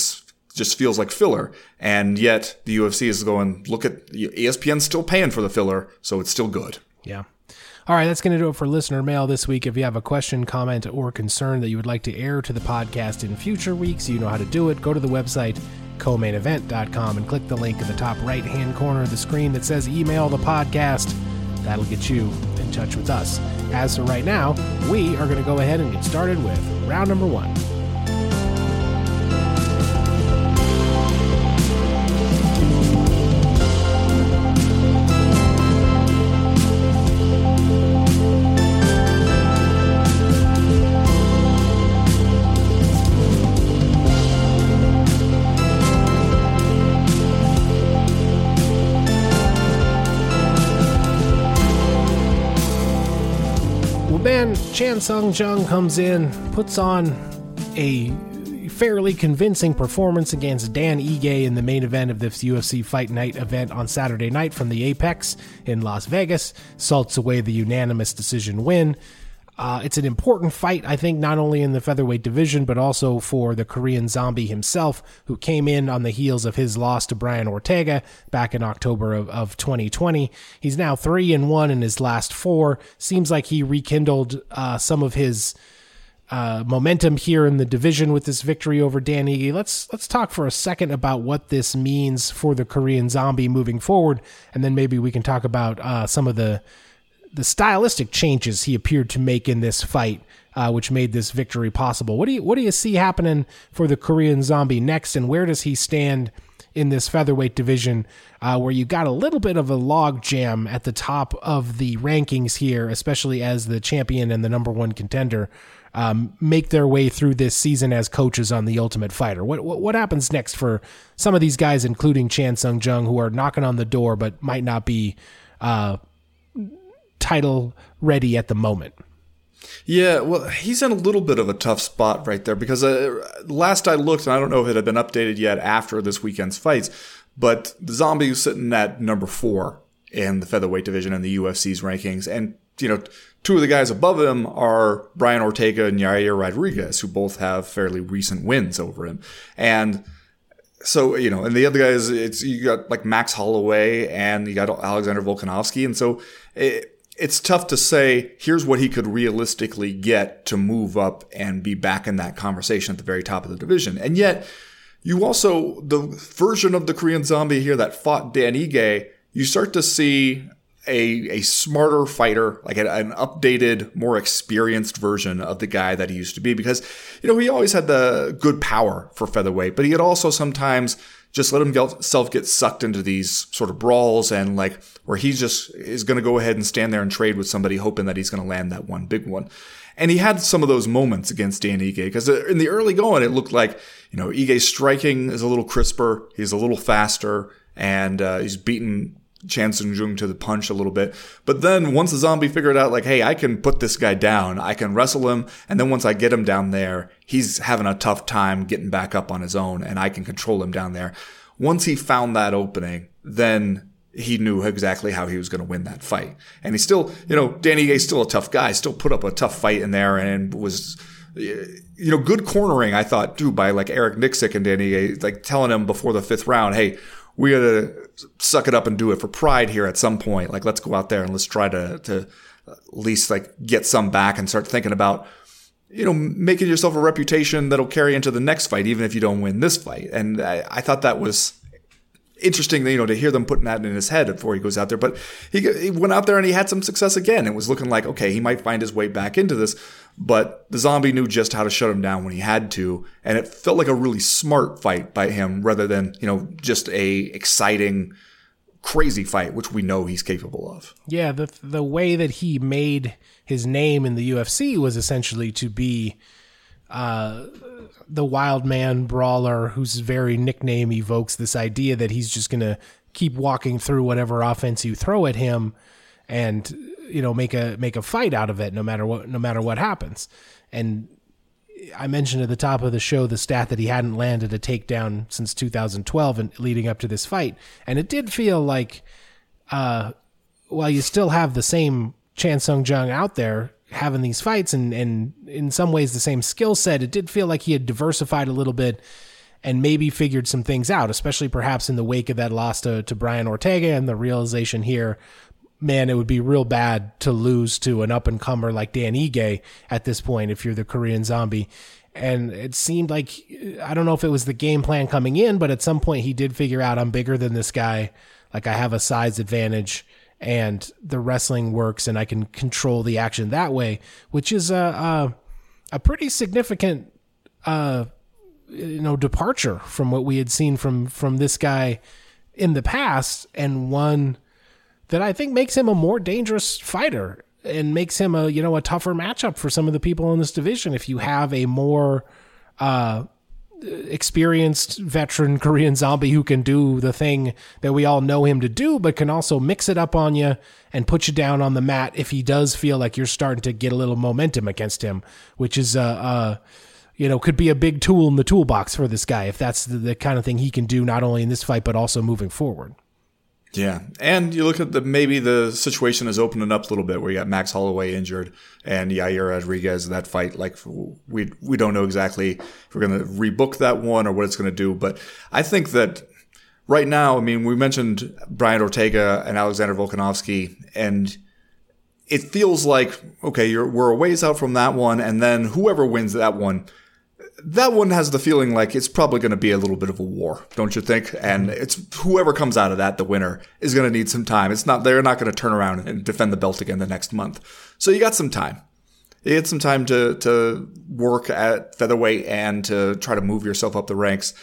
just feels like filler. And yet the UFC is going, look at ESPN's still paying for the filler, so it's still good. Yeah. All right, that's going to do it for listener mail this week. If you have a question, comment, or concern that you would like to air to the podcast in future weeks, you know how to do it. Go to the website, co-mainevent.com, and click the link in the top right-hand corner of the screen that says email the podcast. That'll get you in touch with us. As for right now, we are going to go ahead and get started with round number 1. Chan Sung Jung comes in, puts on a fairly convincing performance against Dan Ige in the main event of this UFC Fight Night event on Saturday night from the Apex in Las Vegas, salts away the unanimous decision win. It's an important fight, I think, not only in the featherweight division, but also for the Korean Zombie himself, who came in on the heels of his loss to Brian Ortega back in October of 2020. He's now 3-1 in his last 4. Seems like he rekindled some of his momentum here in the division with this victory over Dan Ige. Let's talk for a second about what this means for the Korean Zombie moving forward, and then maybe we can talk about some of the stylistic changes he appeared to make in this fight, which made this victory possible. What do you see happening for the Korean Zombie next, and where does he stand in this featherweight division, where you got a little bit of a log jam at the top of the rankings here, especially as the champion and the number 1 contender make their way through this season as coaches on The Ultimate Fighter? What happens next for some of these guys, including Chan Sung Jung, who are knocking on the door but might not be title ready at the moment? Yeah, well, he's in a little bit of a tough spot right there because last I looked, and I don't know if it had been updated yet after this weekend's fights, but the Zombie was sitting at number 4 in the featherweight division in the UFC's rankings. And, 2 of the guys above him are Brian Ortega and Yair Rodriguez, who both have fairly recent wins over him. And so, and the other guys, you got like Max Holloway and you got Alexander Volkanovski. And so it's tough to say, here's what he could realistically get to move up and be back in that conversation at the very top of the division. And yet, you also, the version of the Korean Zombie here that fought Dan Ige, you start to see a smarter fighter, like an updated, more experienced version of the guy that he used to be. Because, he always had the good power for featherweight, but he had also sometimes just let himself get sucked into these sort of brawls and like where he just is going to go ahead and stand there and trade with somebody hoping that he's going to land that one big one. And he had some of those moments against Dan Ige because in the early going, it looked like, Ige's striking is a little crisper. He's a little faster and he's beaten Chan Sung Jung to the punch a little bit. But then once the Zombie figured out like, hey, I can put this guy down, I can wrestle him. And then once I get him down there, he's having a tough time getting back up on his own and I can control him down there. Once he found that opening, then he knew exactly how he was going to win that fight. And he's still, Dan Ige's still a tough guy, still put up a tough fight in there and was, good cornering, I thought, too, by like Eric Nixick and Dan Ige, like telling him before the 5th round, hey, we got to suck it up and do it for pride here at some point. Like, let's go out there and let's try to at least like get some back and start thinking about, making yourself a reputation that'll carry into the next fight, even if you don't win this fight. And I thought that was interesting, to hear them putting that in his head before he goes out there. But he went out there and he had some success again. It was looking like, okay, he might find his way back into this. But the Zombie knew just how to shut him down when he had to. And it felt like a really smart fight by him rather than, just a exciting, crazy fight, which we know he's capable of. Yeah, the way that he made his name in the UFC was essentially to be the wild man brawler whose very nickname evokes this idea that he's just going to keep walking through whatever offense you throw at him and, make a fight out of it no matter what happens. And I mentioned at the top of the show the stat that he hadn't landed a takedown since 2012 and leading up to this fight. And it did feel like, while you still have the same Chan Sung Jung out there having these fights and in some ways the same skill set, it did feel like he had diversified a little bit and maybe figured some things out, especially perhaps in the wake of that loss to Brian Ortega and the realization here, man, it would be real bad to lose to an up-and-comer like Dan Ige at this point if you're the Korean Zombie. And it seemed like, I don't know if it was the game plan coming in, but at some point he did figure out, I'm bigger than this guy. Like, I have a size advantage and the wrestling works and I can control the action that way, which is a pretty significant, departure from what we had seen from this guy in the past, and one that I think makes him a more dangerous fighter and makes him a tougher matchup for some of the people in this division. If you have a more experienced veteran Korean Zombie who can do the thing that we all know him to do, but can also mix it up on you and put you down on the mat if he does feel like you're starting to get a little momentum against him, which is could be a big tool in the toolbox for this guy if that's the kind of thing he can do not only in this fight but also moving forward. Yeah, and you look at maybe the situation is opening up a little bit where you got Max Holloway injured and Yair Rodriguez in that fight. Like, we don't know exactly if we're going to rebook that one or what it's going to do. But I think that right now, I mean, we mentioned Brian Ortega and Alexander Volkanovski, and it feels like, okay, we're a ways out from that one, and then whoever wins that one has the feeling like it's probably going to be a little bit of a war, don't you think? And it's whoever comes out of that, the winner, is going to need some time. They're not going to turn around and defend the belt again the next month. So you got some time. You get some time to work at featherweight and to try to move yourself up the ranks.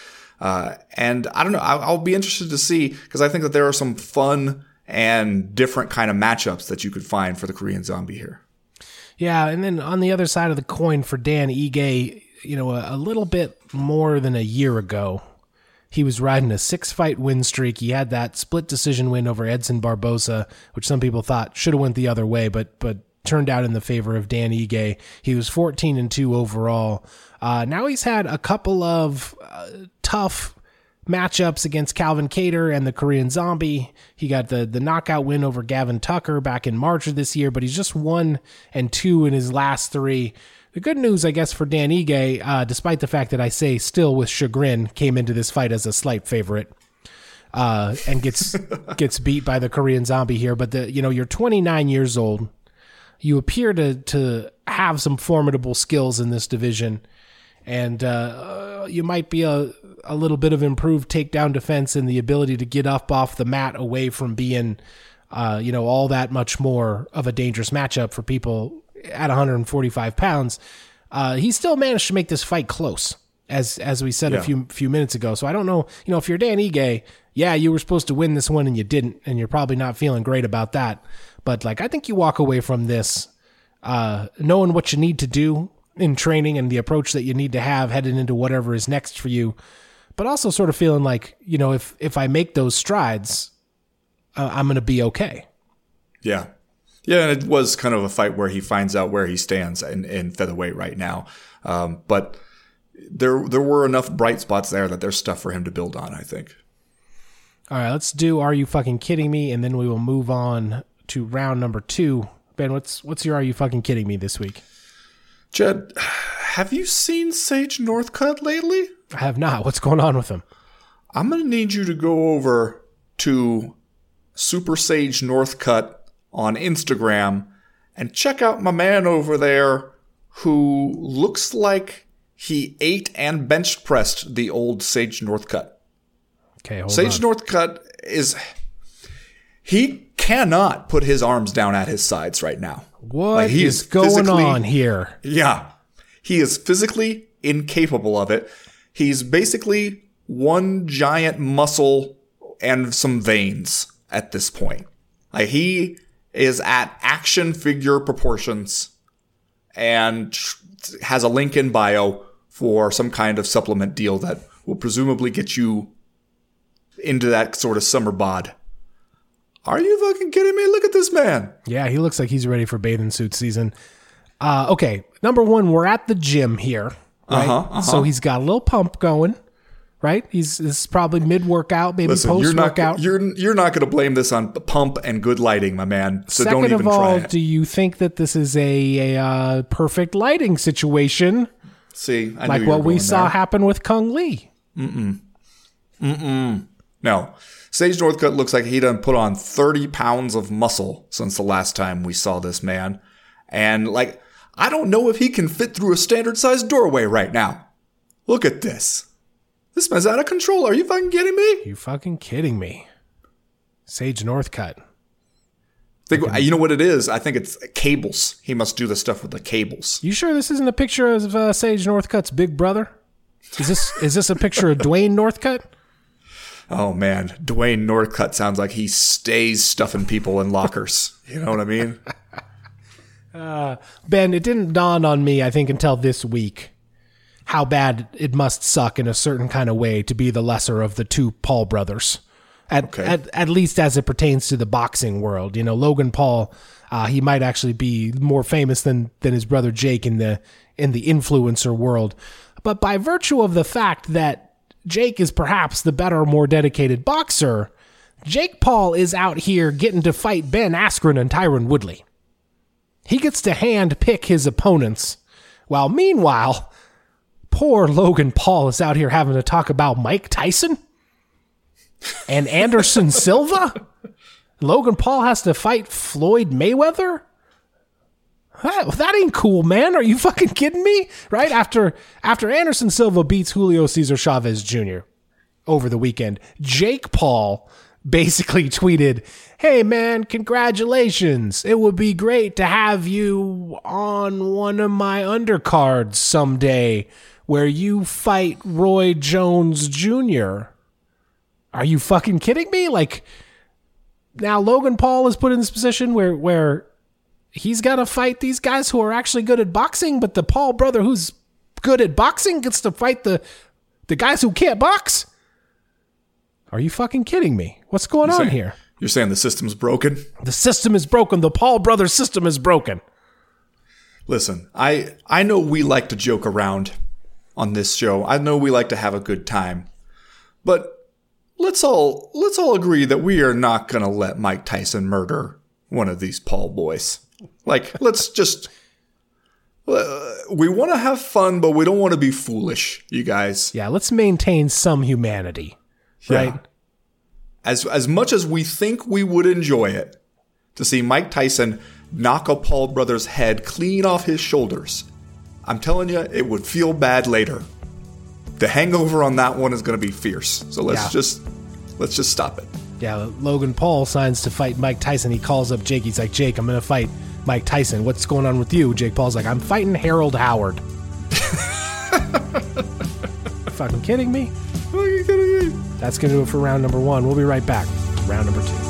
And I don't know, I'll be interested to see, because I think that there are some fun and different kind of matchups that you could find for the Korean Zombie here. Yeah, and then on the other side of the coin for Dan Ige, a little bit more than a year ago, he was riding a 6-fight win streak. He had that split decision win over Edson Barboza, which some people thought should have went the other way, but turned out in the favor of Dan Ige. He was 14-2 overall. Now he's had a couple of tough matchups against Calvin Kattar and the Korean Zombie. He got the knockout win over Gavin Tucker back in March of this year, but he's just 1-2 in his last 3. The good news, I guess, for Dan Ige, despite the fact that I say still with chagrin, came into this fight as a slight favorite and gets beat by the Korean Zombie here. But you're 29 years old. You appear to have some formidable skills in this division, and you might be a little bit of improved takedown defense and the ability to get up off the mat away from being, all that much more of a dangerous matchup for people at 145 pounds. He still managed to make this fight close, as we said a few minutes ago. So I don't know, if you're Dan Ige, you were supposed to win this one and you didn't, and you're probably not feeling great about that. But I think you walk away from this knowing what you need to do in training and the approach that you need to have headed into whatever is next for you, but also sort of feeling like, if I make those strides, I'm going to be okay. Yeah. Yeah, and it was kind of a fight where he finds out where he stands in featherweight right now. But there were enough bright spots there that there's stuff for him to build on, I think. All right, let's do Are You Fucking Kidding Me? And then we will move on to round number 2. Ben, what's your Are You Fucking Kidding Me this week? Jed, have you seen Sage Northcutt lately? I have not. What's going on with him? I'm going to need you to go over to Super Sage Northcutt on Instagram and check out my man over there who looks like he ate and bench pressed the old Sage Northcutt. Okay, hold Sage on. Northcutt he cannot put his arms down at his sides right now. What is going on here? Yeah. He is physically incapable of it. He's basically one giant muscle and some veins at this point. He is at action figure proportions and has a link in bio for some kind of supplement deal that will presumably get you into that sort of summer bod. Are you fucking kidding me? Look at this man. Yeah, he looks like he's ready for bathing suit season. Okay, number 1, we're at the gym here, right? So he's got a little pump going, right? This is probably mid-workout, maybe post-workout. You're not going to blame this on pump and good lighting, my man. So don't even try it. Second of all, do you think that this is a perfect lighting situation? See, I like knew you were what we going saw there. happen with Kung Lee? No. Sage Northcutt looks like he done put on 30 pounds of muscle since the last time we saw this man. And, like, I don't know if he can fit through a standard-sized doorway right now. Look at this. This man's out of control. Are you fucking kidding me? You fucking kidding me? Sage Northcutt. You know what it is? I think it's cables. He must do the stuff with the cables. You sure this isn't a picture of Sage Northcutt's big brother? Is this a picture of Dwayne Northcutt? Oh, man. Dwayne Northcutt sounds like he stays stuffing people in lockers. You know what I mean? Ben, it didn't dawn on me, I think, until this week, how bad it must suck in a certain kind of way to be the lesser of the two Paul brothers. At least as it pertains to the boxing world. You know, Logan Paul, he might actually be more famous than his brother Jake in the influencer world. But by virtue of the fact that Jake is perhaps the better, more dedicated boxer, Jake Paul is out here getting to fight Ben Askren and Tyron Woodley. He gets to hand pick his opponents, while meanwhile, poor Logan Paul is out here having to talk about Mike Tyson and Anderson Silva. Logan Paul has to fight Floyd Mayweather? That ain't cool, man. Are you fucking kidding me? Right after Anderson Silva beats Julio Cesar Chavez Jr. over the weekend, Jake Paul basically tweeted, "Hey man, congratulations. It would be great to have you on one of my undercards someday where you fight Roy Jones Jr." Are you fucking kidding me? Like, now Logan Paul is put in this position where he's got to fight these guys who are actually good at boxing, but the Paul brother who's good at boxing gets to fight the guys who can't box? Are you fucking kidding me? What's going on here? You're saying the system's broken? The system is broken. The Paul brothers system is broken. Listen, I know we like to joke around on this show. I know we like to have a good time. But let's all agree that we are not going to let Mike Tyson murder one of these Paul boys. Like, let's just... we want to have fun, but we don't want to be foolish, you guys. Yeah, let's maintain some humanity. Right? Yeah. As much as we think we would enjoy it to see Mike Tyson knock a Paul brother's head clean off his shoulders, I'm telling you, it would feel bad later. The hangover on that one is going to be fierce. So let's just stop it. Yeah, Logan Paul signs to fight Mike Tyson. He calls up Jake. He's like, "Jake, I'm going to fight Mike Tyson. What's going on with you?" Jake Paul's like, "I'm fighting Harold Howard." Fucking kidding me? That's going to do it for round number 1. We'll be right back. Round number 2.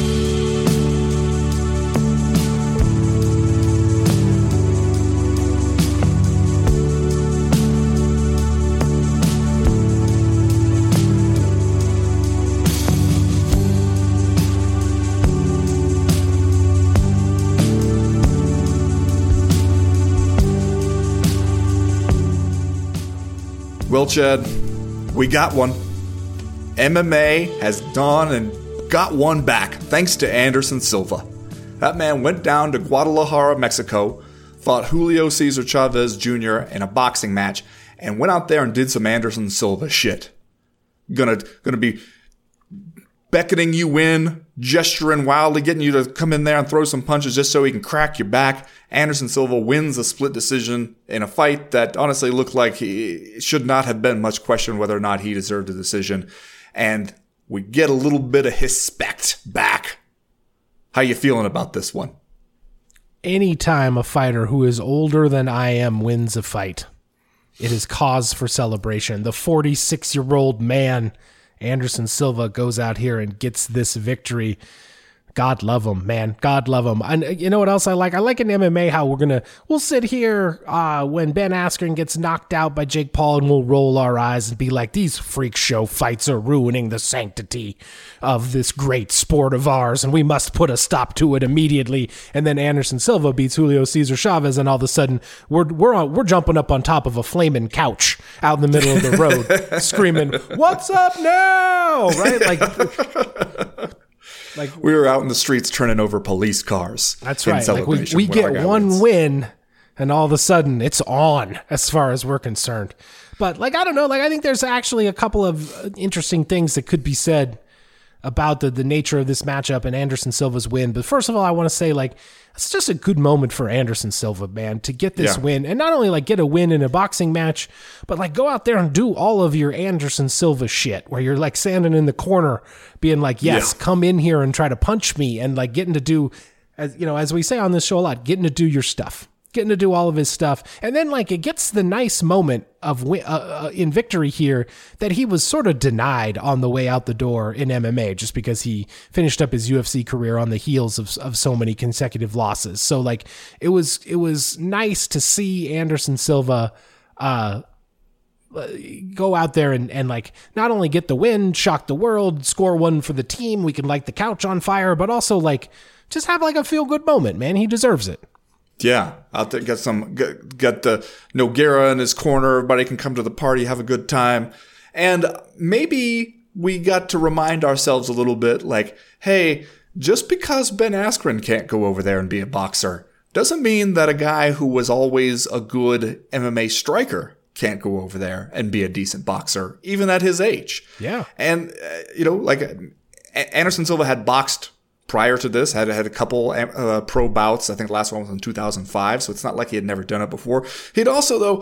Well, Chad, we got one. MMA has gone and got one back, thanks to Anderson Silva. That man went down to Guadalajara, Mexico, fought Julio Cesar Chavez Jr. in a boxing match, and went out there and did some Anderson Silva shit. Gonna be beckoning you in, gesturing wildly, getting you to come in there and throw some punches just so he can crack your back. Anderson Silva wins a split decision in a fight that honestly looked like he should not have been much question whether or not he deserved a decision. And we get a little bit of respect back. How you feeling about this one? Anytime a fighter who is older than I am wins a fight, it is cause for celebration. The 46-year-old man, Anderson Silva, goes out here and gets this victory. God love him, man. God love him. And you know what else I like? I like in MMA how we'll sit here when Ben Askren gets knocked out by Jake Paul and we'll roll our eyes and be like, these freak show fights are ruining the sanctity of this great sport of ours and we must put a stop to it immediately. And then Anderson Silva beats Julio Cesar Chavez and all of a sudden we're jumping up on top of a flaming couch out in the middle of the road screaming, "What's up now?" Right? Like we were out in the streets turning over police cars. That's right. Like we get one win, and all of a sudden it's on as far as we're concerned. But like, I don't know, like I think there's actually a couple of interesting things that could be said about the nature of this matchup and Anderson Silva's win. But first of all, I want to say, like, it's just a good moment for Anderson Silva, man, to get this win. And not only like get a win in a boxing match, but like go out there and do all of your Anderson Silva shit where you're like standing in the corner being like, yes, come in here and try to punch me, and like getting to do, as you know, as we say on this show a lot, getting to do your stuff. Getting to do all of his stuff. And then like it gets the nice moment of in victory here that he was sort of denied on the way out the door in MMA just because he finished up his UFC career on the heels of so many consecutive losses. So like it was nice to see Anderson Silva go out there and like not only get the win, shock the world, score one for the team, we can light the couch on fire, but also like just have like a feel good moment, man. He deserves it. Yeah, out there, get the Nogueira in his corner. Everybody can come to the party, have a good time. And maybe we got to remind ourselves a little bit like, hey, just because Ben Askren can't go over there and be a boxer doesn't mean that a guy who was always a good MMA striker can't go over there and be a decent boxer, even at his age. Yeah. And, like Anderson Silva had boxed prior to this, had a couple pro bouts. I think the last one was in 2005, so it's not like he had never done it before. He'd also, though,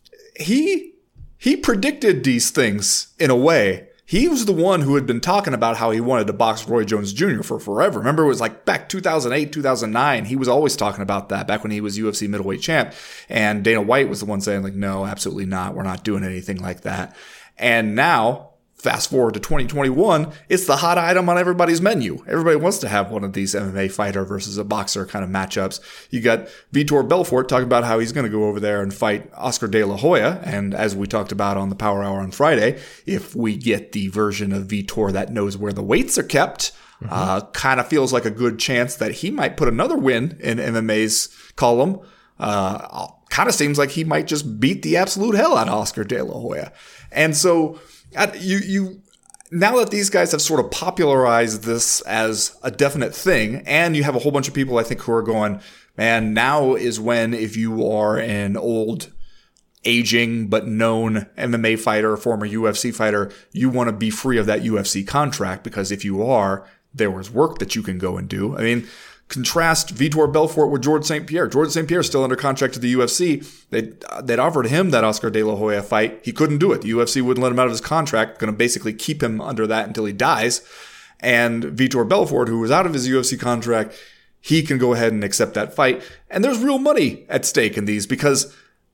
he predicted these things in a way. He was the one who had been talking about how he wanted to box Roy Jones Jr. for forever. Remember, it was like back 2008, 2009. He was always talking about that back when he was UFC middleweight champ. And Dana White was the one saying, like, no, absolutely not. We're not doing anything like that. And now, fast forward to 2021, it's the hot item on everybody's menu. Everybody wants to have one of these MMA fighter versus a boxer kind of matchups. You got Vitor Belfort talking about how he's going to go over there and fight Oscar De La Hoya. And as we talked about on the Power Hour on Friday, if we get the version of Vitor that knows where the weights are kept, kind of feels like a good chance that he might put another win in MMA's column. Kind of seems like he might just beat the absolute hell out of Oscar De La Hoya. And so you now that these guys have sort of popularized this as a definite thing, and you have a whole bunch of people, I think, who are going, man, now is when, if you are an old, aging, but known MMA fighter, former UFC fighter, you want to be free of that UFC contract, because if you are, there was work that you can go and do. I mean, contrast Vitor Belfort with George St. Pierre. George St. Pierre is still under contract to the UFC. They'd offered him that Oscar De La Hoya fight. He couldn't do it. The UFC wouldn't let him out of his contract, going to basically keep him under that until he dies. And Vitor Belfort, who was out of his UFC contract, he can go ahead and accept that fight. And there's real money at stake in these, because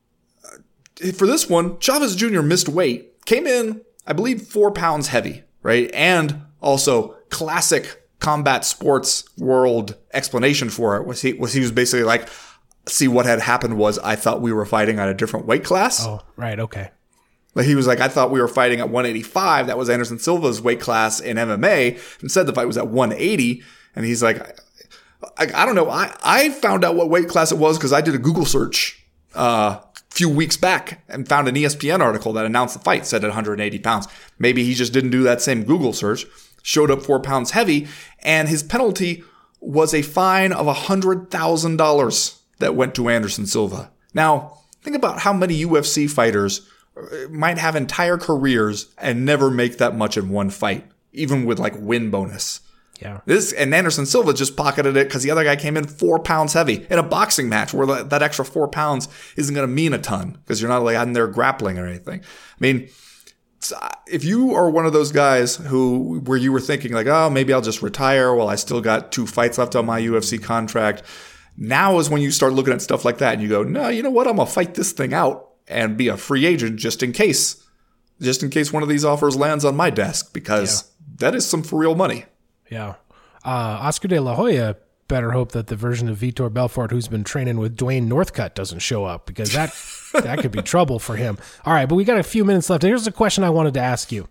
for this one, Chavez Jr. missed weight, came in, I believe, 4 pounds heavy, right? And also classic combat sports world explanation for it was he was basically like, see, what had happened was I thought we were fighting at a different weight class. Oh, right. Okay. Like he was like, I thought we were fighting at 185. That was Anderson Silva's weight class in MMA. Instead, the fight was at 180. And he's like, I don't know. I found out what weight class it was because I did a Google search a few weeks back and found an ESPN article that announced the fight, said at 180 pounds. Maybe he just didn't do that same Google search. Showed up 4 pounds heavy, and his penalty was a fine of $100,000 that went to Anderson Silva. Now, think about how many UFC fighters might have entire careers and never make that much in one fight, even with like win bonus. Yeah. And Anderson Silva just pocketed it because the other guy came in 4 pounds heavy in a boxing match where that extra 4 pounds isn't going to mean a ton because you're not like out in there grappling or anything. I mean, if you are one of those guys where you were thinking like, oh, maybe I'll just retire while I still got 2 fights left on my UFC contract, now is when you start looking at stuff like that and you go, no, you know what? I'm going to fight this thing out and be a free agent just in case one of these offers lands on my desk, because that is some for real money. Yeah. Oscar De La Hoya better hope that the version of Vitor Belfort who's been training with Dwayne Northcutt doesn't show up, because that could be trouble for him. All right, but we got a few minutes left. Here's a question I wanted to ask you.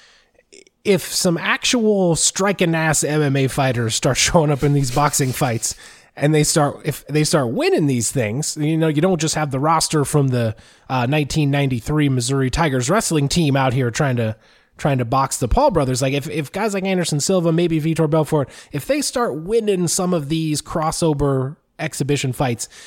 If some actual striking ass MMA fighters start showing up in these boxing fights and if they start winning these things, you know, you don't just have the roster from the 1993 Missouri Tigers wrestling team out here trying to box the Paul brothers. Like if guys like Anderson Silva, maybe Vitor Belfort, if they start winning some of these crossover exhibition fights,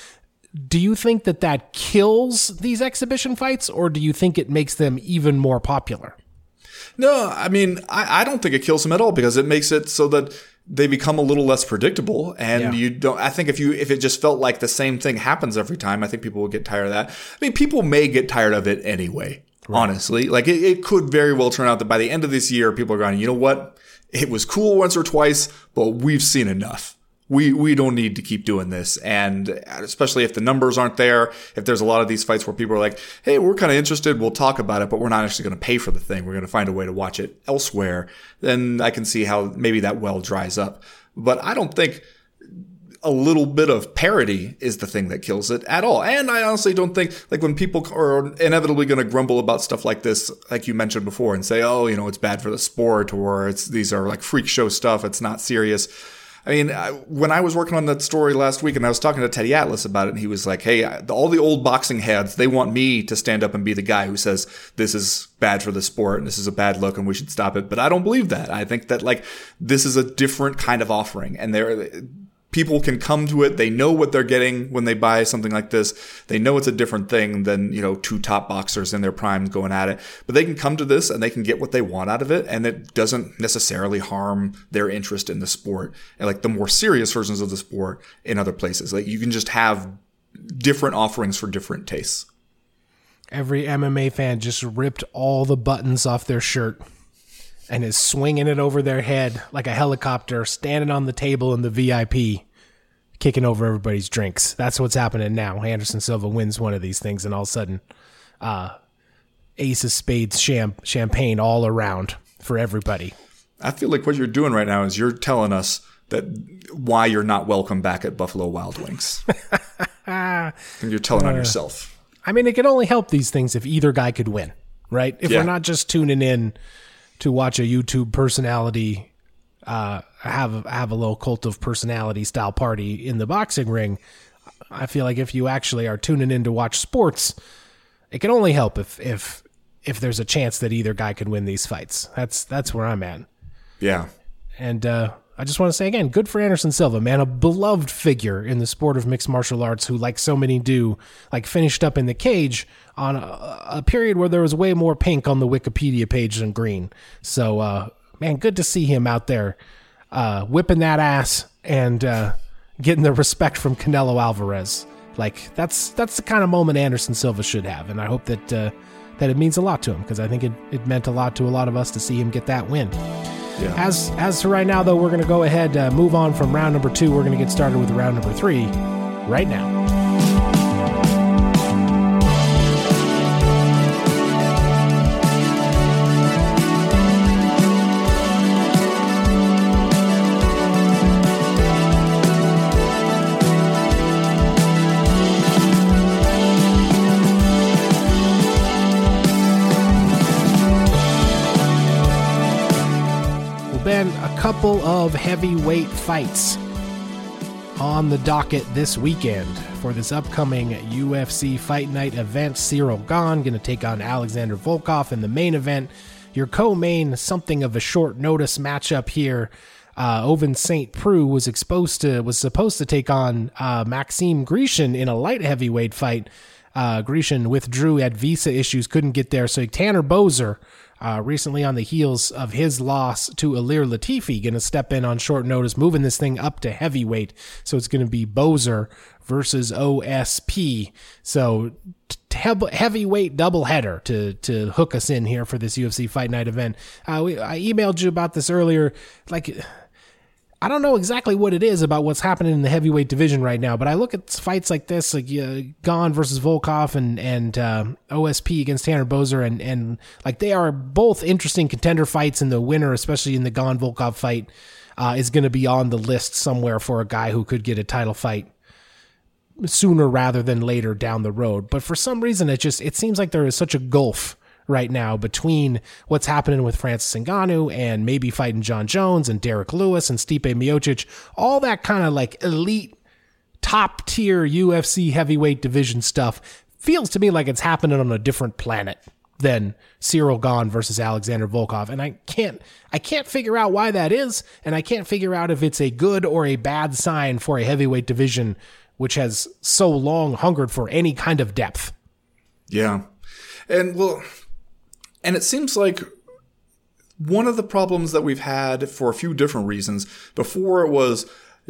do you think that kills these exhibition fights, or do you think it makes them even more popular? No, I mean, I don't think it kills them at all, because it makes it so that they become a little less predictable, and you don't. I think if it just felt like the same thing happens every time, I think people would get tired of that. I mean, people may get tired of it anyway. Right. Honestly, like it could very well turn out that by the end of this year, people are going, you know what? It was cool once or twice, but we've seen enough. We don't need to keep doing this. And especially if the numbers aren't there, if there's a lot of these fights where people are like, hey, we're kind of interested, we'll talk about it, but we're not actually going to pay for the thing. We're going to find a way to watch it elsewhere. Then I can see how maybe that well dries up. But I don't think a little bit of parody is the thing that kills it at all. And I honestly don't think, like, when people are inevitably going to grumble about stuff like this, like you mentioned before, and say, oh, it's bad for the sport, or these are like freak show stuff, it's not serious. I mean, when I was working on that story last week and I was talking to Teddy Atlas about it, and he was like, hey, all the old boxing heads, they want me to stand up and be the guy who says this is bad for the sport and this is a bad look and we should stop it. But I don't believe that. I think that, like, this is a different kind of offering, and people can come to it. They know what they're getting when they buy something like this. They know it's a different thing than, two top boxers in their prime going at it. But they can come to this and they can get what they want out of it, and it doesn't necessarily harm their interest in the sport. And like the more serious versions of the sport in other places, like you can just have different offerings for different tastes. Every MMA fan just ripped all the buttons off their shirt and is swinging it over their head like a helicopter, standing on the table in the VIP, kicking over everybody's drinks. That's what's happening now. Anderson Silva wins one of these things, and all of a sudden, ace of spades champagne all around for everybody. I feel like what you're doing right now is you're telling us that why you're not welcome back at Buffalo Wild Wings. And you're telling on yourself. I mean, it can only help these things if either guy could win, right? If we're not just tuning in to watch a YouTube personality have a little cult of personality style party in the boxing ring. I feel like if you actually are tuning in to watch sports, it can only help if there's a chance that either guy could win these fights. That's where I'm at. Yeah. And I just want to say again, good for Anderson Silva, man, a beloved figure in the sport of mixed martial arts who, like so many do, like finished up in the cage on a period where there was way more pink on the Wikipedia page than green. So, man, good to see him out there whipping that ass and getting the respect from Canelo Alvarez. Like, that's the kind of moment Anderson Silva should have, and I hope that it means a lot to him, because I think it meant a lot to a lot of us to see him get that win. Yeah. As for right now, though, we're going to go ahead, move on from round number 2. We're going to get started with round number 3 right now. A couple of heavyweight fights on the docket this weekend for this upcoming UFC Fight Night event. Ciryl Gane going to take on Alexander Volkov in the main event. Your co-main, something of a short notice matchup here. Ovince St. Preux was supposed to take on Maxime Grishin in a light heavyweight fight. Grishin withdrew, had visa issues, couldn't get there. So Tanner Boser, recently on the heels of his loss to Ilir Latifi, going to step in on short notice, moving this thing up to heavyweight. So it's going to be Boser versus OSP. So heavyweight doubleheader to hook us in here for this UFC Fight Night event. I emailed you about this earlier. Like, I don't know exactly what it is about what's happening in the heavyweight division right now, but I look at fights like this, like Gane versus Volkov and OSP against Tanner Boser, and like they are both interesting contender fights, and the winner, especially in the Gane-Volkov fight, is going to be on the list somewhere for a guy who could get a title fight sooner rather than later down the road. But for some reason, it seems like there is such a gulf right now between what's happening with Francis Ngannou and maybe fighting John Jones and Derek Lewis and Stipe Miocic, all that kind of like elite top tier UFC heavyweight division stuff feels to me like it's happening on a different planet than Ciryl Gane versus Alexander Volkov. And I can't figure out why that is, and I can't figure out if it's a good or a bad sign for a heavyweight division which has so long hungered for any kind of depth. Yeah. And it seems like one of the problems that we've had for a few different reasons. Before it was,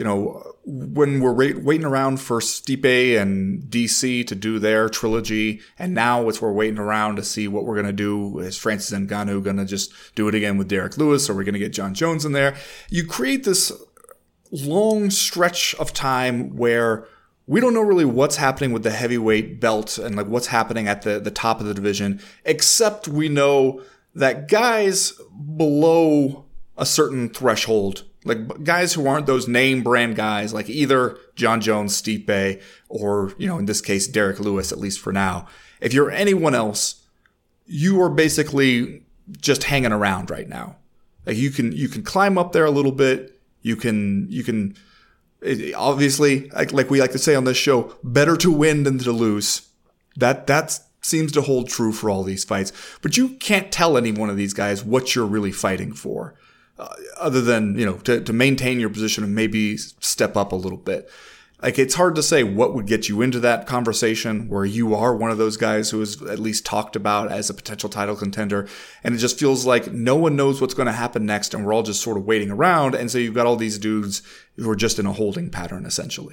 when we're waiting around for Stipe and DC to do their trilogy, and now we're waiting around to see what we're going to do. Is Francis Ngannou going to just do it again with Derek Lewis? Or are we going to get John Jones in there? You create this long stretch of time where we don't know really what's happening with the heavyweight belt and like what's happening at the top of the division, except we know that guys below a certain threshold, like guys who aren't those name brand guys, like either John Jones, Stipe, or, in this case, Derek Lewis, at least for now. If you're anyone else, you are basically just hanging around right now. Like you can climb up there a little bit. You can obviously, like we like to say on this show, better to win than to lose. That seems to hold true for all these fights. But you can't tell any one of these guys what you're really fighting for. Other than, to maintain your position and maybe step up a little bit. Like, it's hard to say what would get you into that conversation where you are one of those guys who is at least talked about as a potential title contender. And it just feels like no one knows what's going to happen next, and we're all just sort of waiting around. And so you've got all these dudes who are just in a holding pattern, essentially.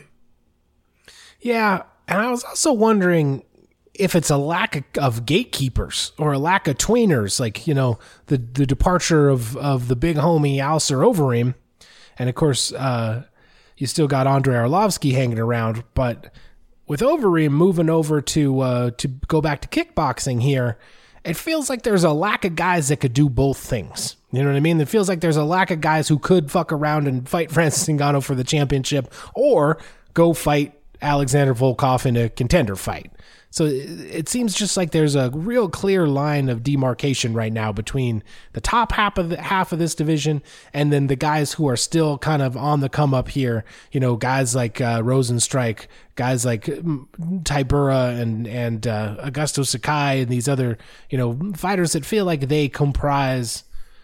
Yeah, and I was also wondering if it's a lack of gatekeepers or a lack of tweeners, like, the departure of the big homie Alistair Overeem. And of course, you still got Andrei Arlovsky hanging around, but with Overeem moving over to go back to kickboxing here, it feels like there's a lack of guys that could do both things. You know what I mean? It feels like there's a lack of guys who could fuck around and fight Francis Ngannou for the championship or go fight Alexander Volkov in a contender fight. So it seems just like there's a real clear line of demarcation right now between the top half of this division and then the guys who are still kind of on the come up here. Guys like Rosenstrike, guys like Tybura and Augusto Sakai, and these other fighters that feel like they comprise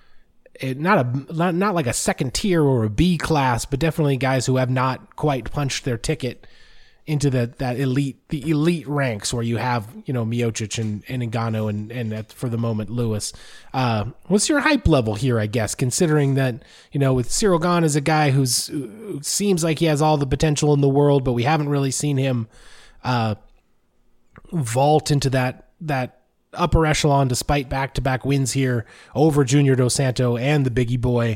not like a second tier or a B class, but definitely guys who have not quite punched their ticket into the elite ranks where you have, Miocic and Ngannou and for the moment, Lewis. What's your hype level here, I guess, considering that, with Ciryl Gane as a guy who seems like he has all the potential in the world, but we haven't really seen him vault into that upper echelon despite back-to-back wins here over Junior Dos Santos and the Biggie Boy.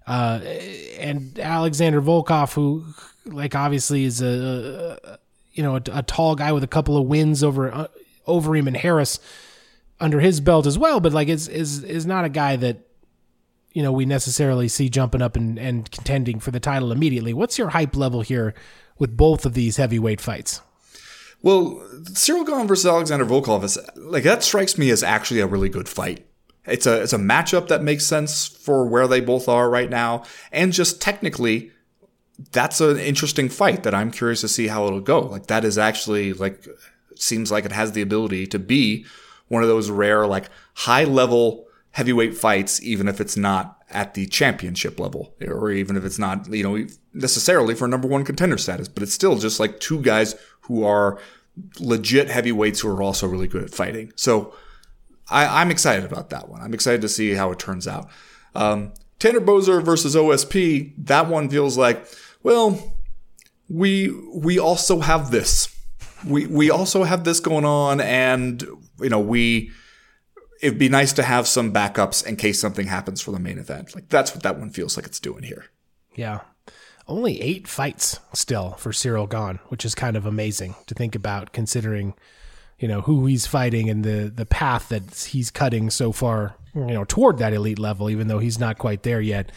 And Alexander Volkov, who obviously is a tall guy with a couple of wins over Overeem and Harris under his belt as well, but is not a guy that we necessarily see jumping up and contending for the title immediately. What's your hype level here with both of these heavyweight fights? Well, Ciryl Gane versus Alexander Volkov that strikes me as actually a really good fight. It's a matchup that makes sense for where they both are right now, and just technically, that's an interesting fight that I'm curious to see how it'll go. That is actually seems like it has the ability to be one of those rare high level heavyweight fights, even if it's not at the championship level, or even if it's not necessarily for number one contender status, but it's still just two guys who are legit heavyweights who are also really good at fighting. So I'm excited about that one. I'm excited to see how it turns out. Tanner Boser versus OSP, that one feels like, well, we also have this. We also have this going on, and it'd be nice to have some backups in case something happens for the main event. That's what that one feels like it's doing here. Yeah. Only 8 fights still for Ciryl Gane, which is kind of amazing to think about, considering who he's fighting and the path that he's cutting so far, toward that elite level, even though he's not quite there yet.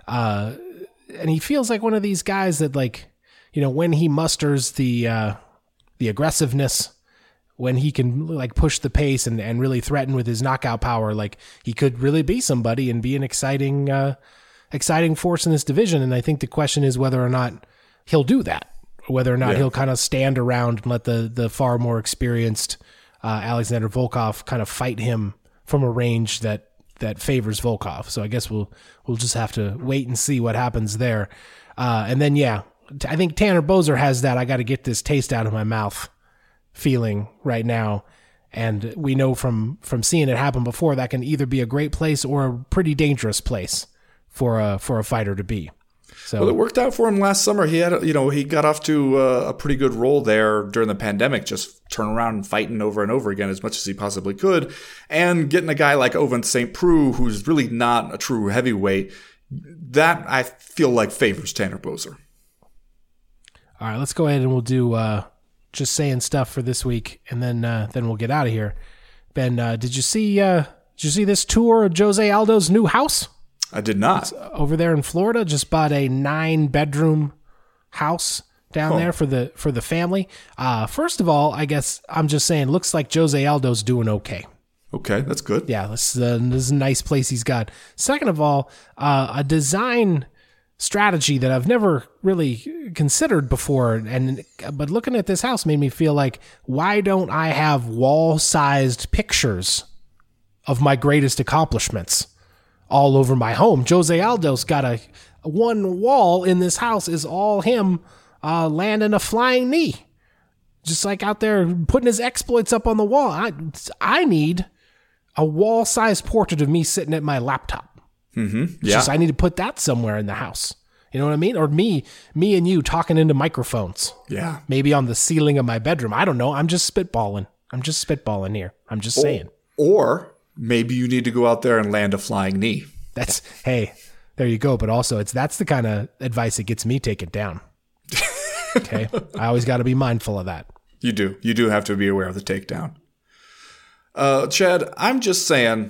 And he feels like one of these guys that when he musters the aggressiveness, when he can push the pace and really threaten with his knockout power, he could really be somebody and be an exciting force in this division. And I think the question is whether or not he'll do that. Whether or not he'll kind of stand around and let the far more experienced Alexander Volkov kind of fight him from a range that favors Volkov. So I guess we'll just have to wait and see what happens there. And then, I think Tanner Boser has that I got to get this taste out of my mouth feeling right now. And we know from seeing it happen before, that can either be a great place or a pretty dangerous place for a fighter to be. So, well, it worked out for him last summer. He had, he got off to a pretty good roll there during the pandemic, just turning around and fighting over and over again as much as he possibly could. And getting a guy like Ovince St. Preux, who's really not a true heavyweight, that I feel like favors Tanner Boser. All right, let's go ahead and we'll do just saying stuff for this week, and then we'll get out of here. Ben, did you see this tour of Jose Aldo's new house? I did not. Over there in Florida, just bought a 9-bedroom house down there for the family. First of all, I guess I'm just saying, looks like Jose Aldo's doing okay. Okay, that's good. Yeah, this is a nice place he's got. Second of all, a design strategy that I've never really considered before, but looking at this house made me feel like, why don't I have wall-sized pictures of my greatest accomplishments all over my home? Jose Aldo's got a one wall in this house is all him landing a flying knee, just like out there putting his exploits up on the wall. I need a wall-sized portrait of me sitting at my laptop. Mm-hmm. Yeah. I need to put that somewhere in the house. You know what I mean? Or me and you talking into microphones. Yeah. Maybe on the ceiling of my bedroom. I don't know. I'm just spitballing. Here. I'm just saying. Or maybe you need to go out there and land a flying knee. Hey, there you go. But also, that's the kind of advice that gets me taken down. Okay? I always got to be mindful of that. You do. You do have to be aware of the takedown. Chad, I'm just saying,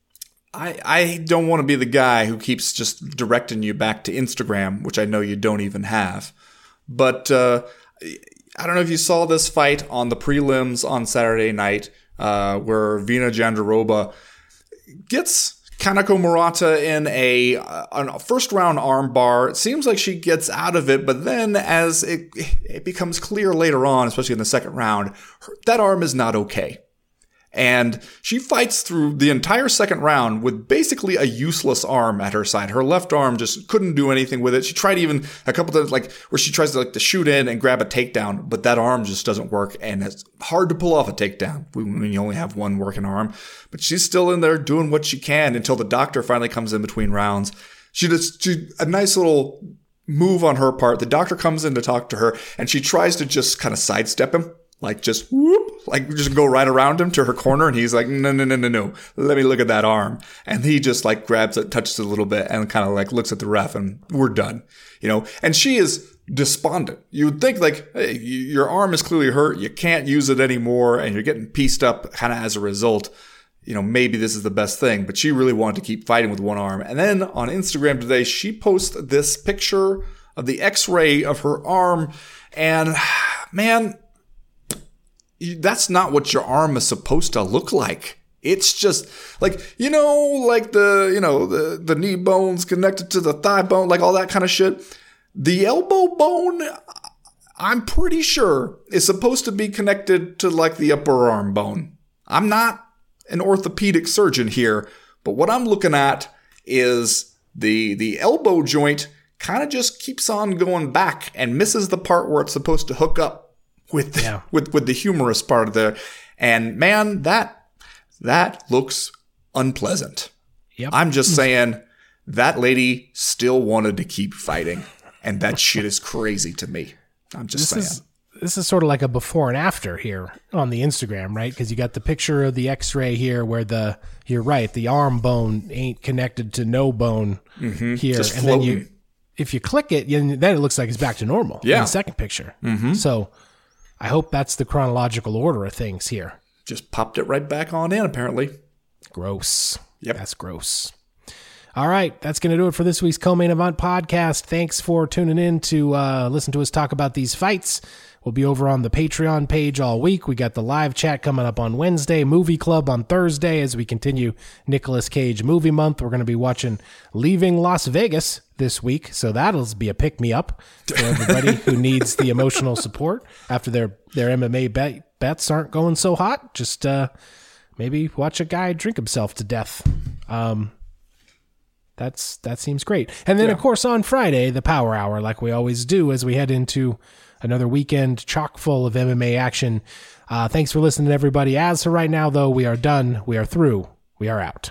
I don't want to be the guy who keeps just directing you back to Instagram, which I know you don't even have. But I don't know if you saw this fight on the prelims on Saturday night, where Vina Jandiroba gets Kanako Murata in a first-round arm bar. It seems like she gets out of it, but then as it becomes clear later on, especially in the second round, that arm is not okay. And she fights through the entire second round with basically a useless arm at her side. Her left arm just couldn't do anything with it. She tried even a couple times, where she tries to shoot in and grab a takedown, but that arm just doesn't work, and it's hard to pull off a takedown when you only have one working arm. But she's still in there doing what she can until the doctor finally comes in between rounds. She a nice little move on her part. The doctor comes in to talk to her, and she tries to just kind of sidestep him. Just go right around him to her corner, and he's like, no, let me look at that arm. And he just grabs it, touches it a little bit, and kind of looks at the ref, and we're done, and she is despondent. You would think hey, your arm is clearly hurt, you can't use it anymore, and you're getting pieced up kind of as a result. Maybe this is the best thing, but she really wanted to keep fighting with one arm. And then on Instagram today, she posts this picture of the x-ray of her arm, and man, that's not what your arm is supposed to look like. It's just the knee bones connected to the thigh bone, all that kind of shit. The elbow bone, I'm pretty sure, is supposed to be connected to the upper arm bone. I'm not an orthopedic surgeon here, but what I'm looking at is the elbow joint kind of just keeps on going back and misses the part where it's supposed to hook up with the humerus part of there. And man, that looks unpleasant. Yep. I'm just saying that lady still wanted to keep fighting, and that shit is crazy to me. I'm just saying. This is sort of like a before and after here on the Instagram, right? Because you got the picture of the x-ray here where you're right, the arm bone ain't connected to no bone here. Just and floating. then if you click it, then it looks like it's back to normal in the second picture. Mm-hmm. So I hope that's the chronological order of things here. Just popped it right back on in, apparently. Gross. Yep. That's gross. All right, that's going to do it for this week's Co-Main Event podcast. Thanks for tuning in to listen to us talk about these fights. We'll be over on the Patreon page all week. We got the live chat coming up on Wednesday, Movie Club on Thursday as we continue Nicolas Cage Movie Month. We're going to be watching Leaving Las Vegas this week, so that'll be a pick-me-up for everybody who needs the emotional support after their MMA bets aren't going so hot. Just maybe watch a guy drink himself to death. that seems great. And then, of course, on Friday, the Power Hour, like we always do as we head into another weekend chock full of MMA action. Thanks for listening, everybody. As for right now, though, we are done. We are through. We are out.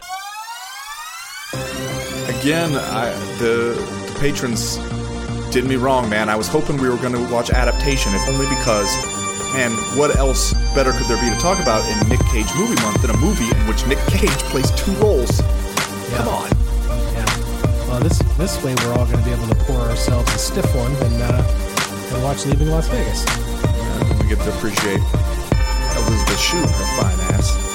Again, the patrons did me wrong, man. I was hoping we were going to watch Adaptation, if only because, man, what else better could there be to talk about in Nick Cage Movie Month than a movie in which Nick Cage plays 2 roles? Yeah. Come on. Yeah. Well, this way we're all going to be able to pour ourselves a stiff one and watch Leaving Las Vegas. We get to appreciate Elizabeth Shue, her fine ass.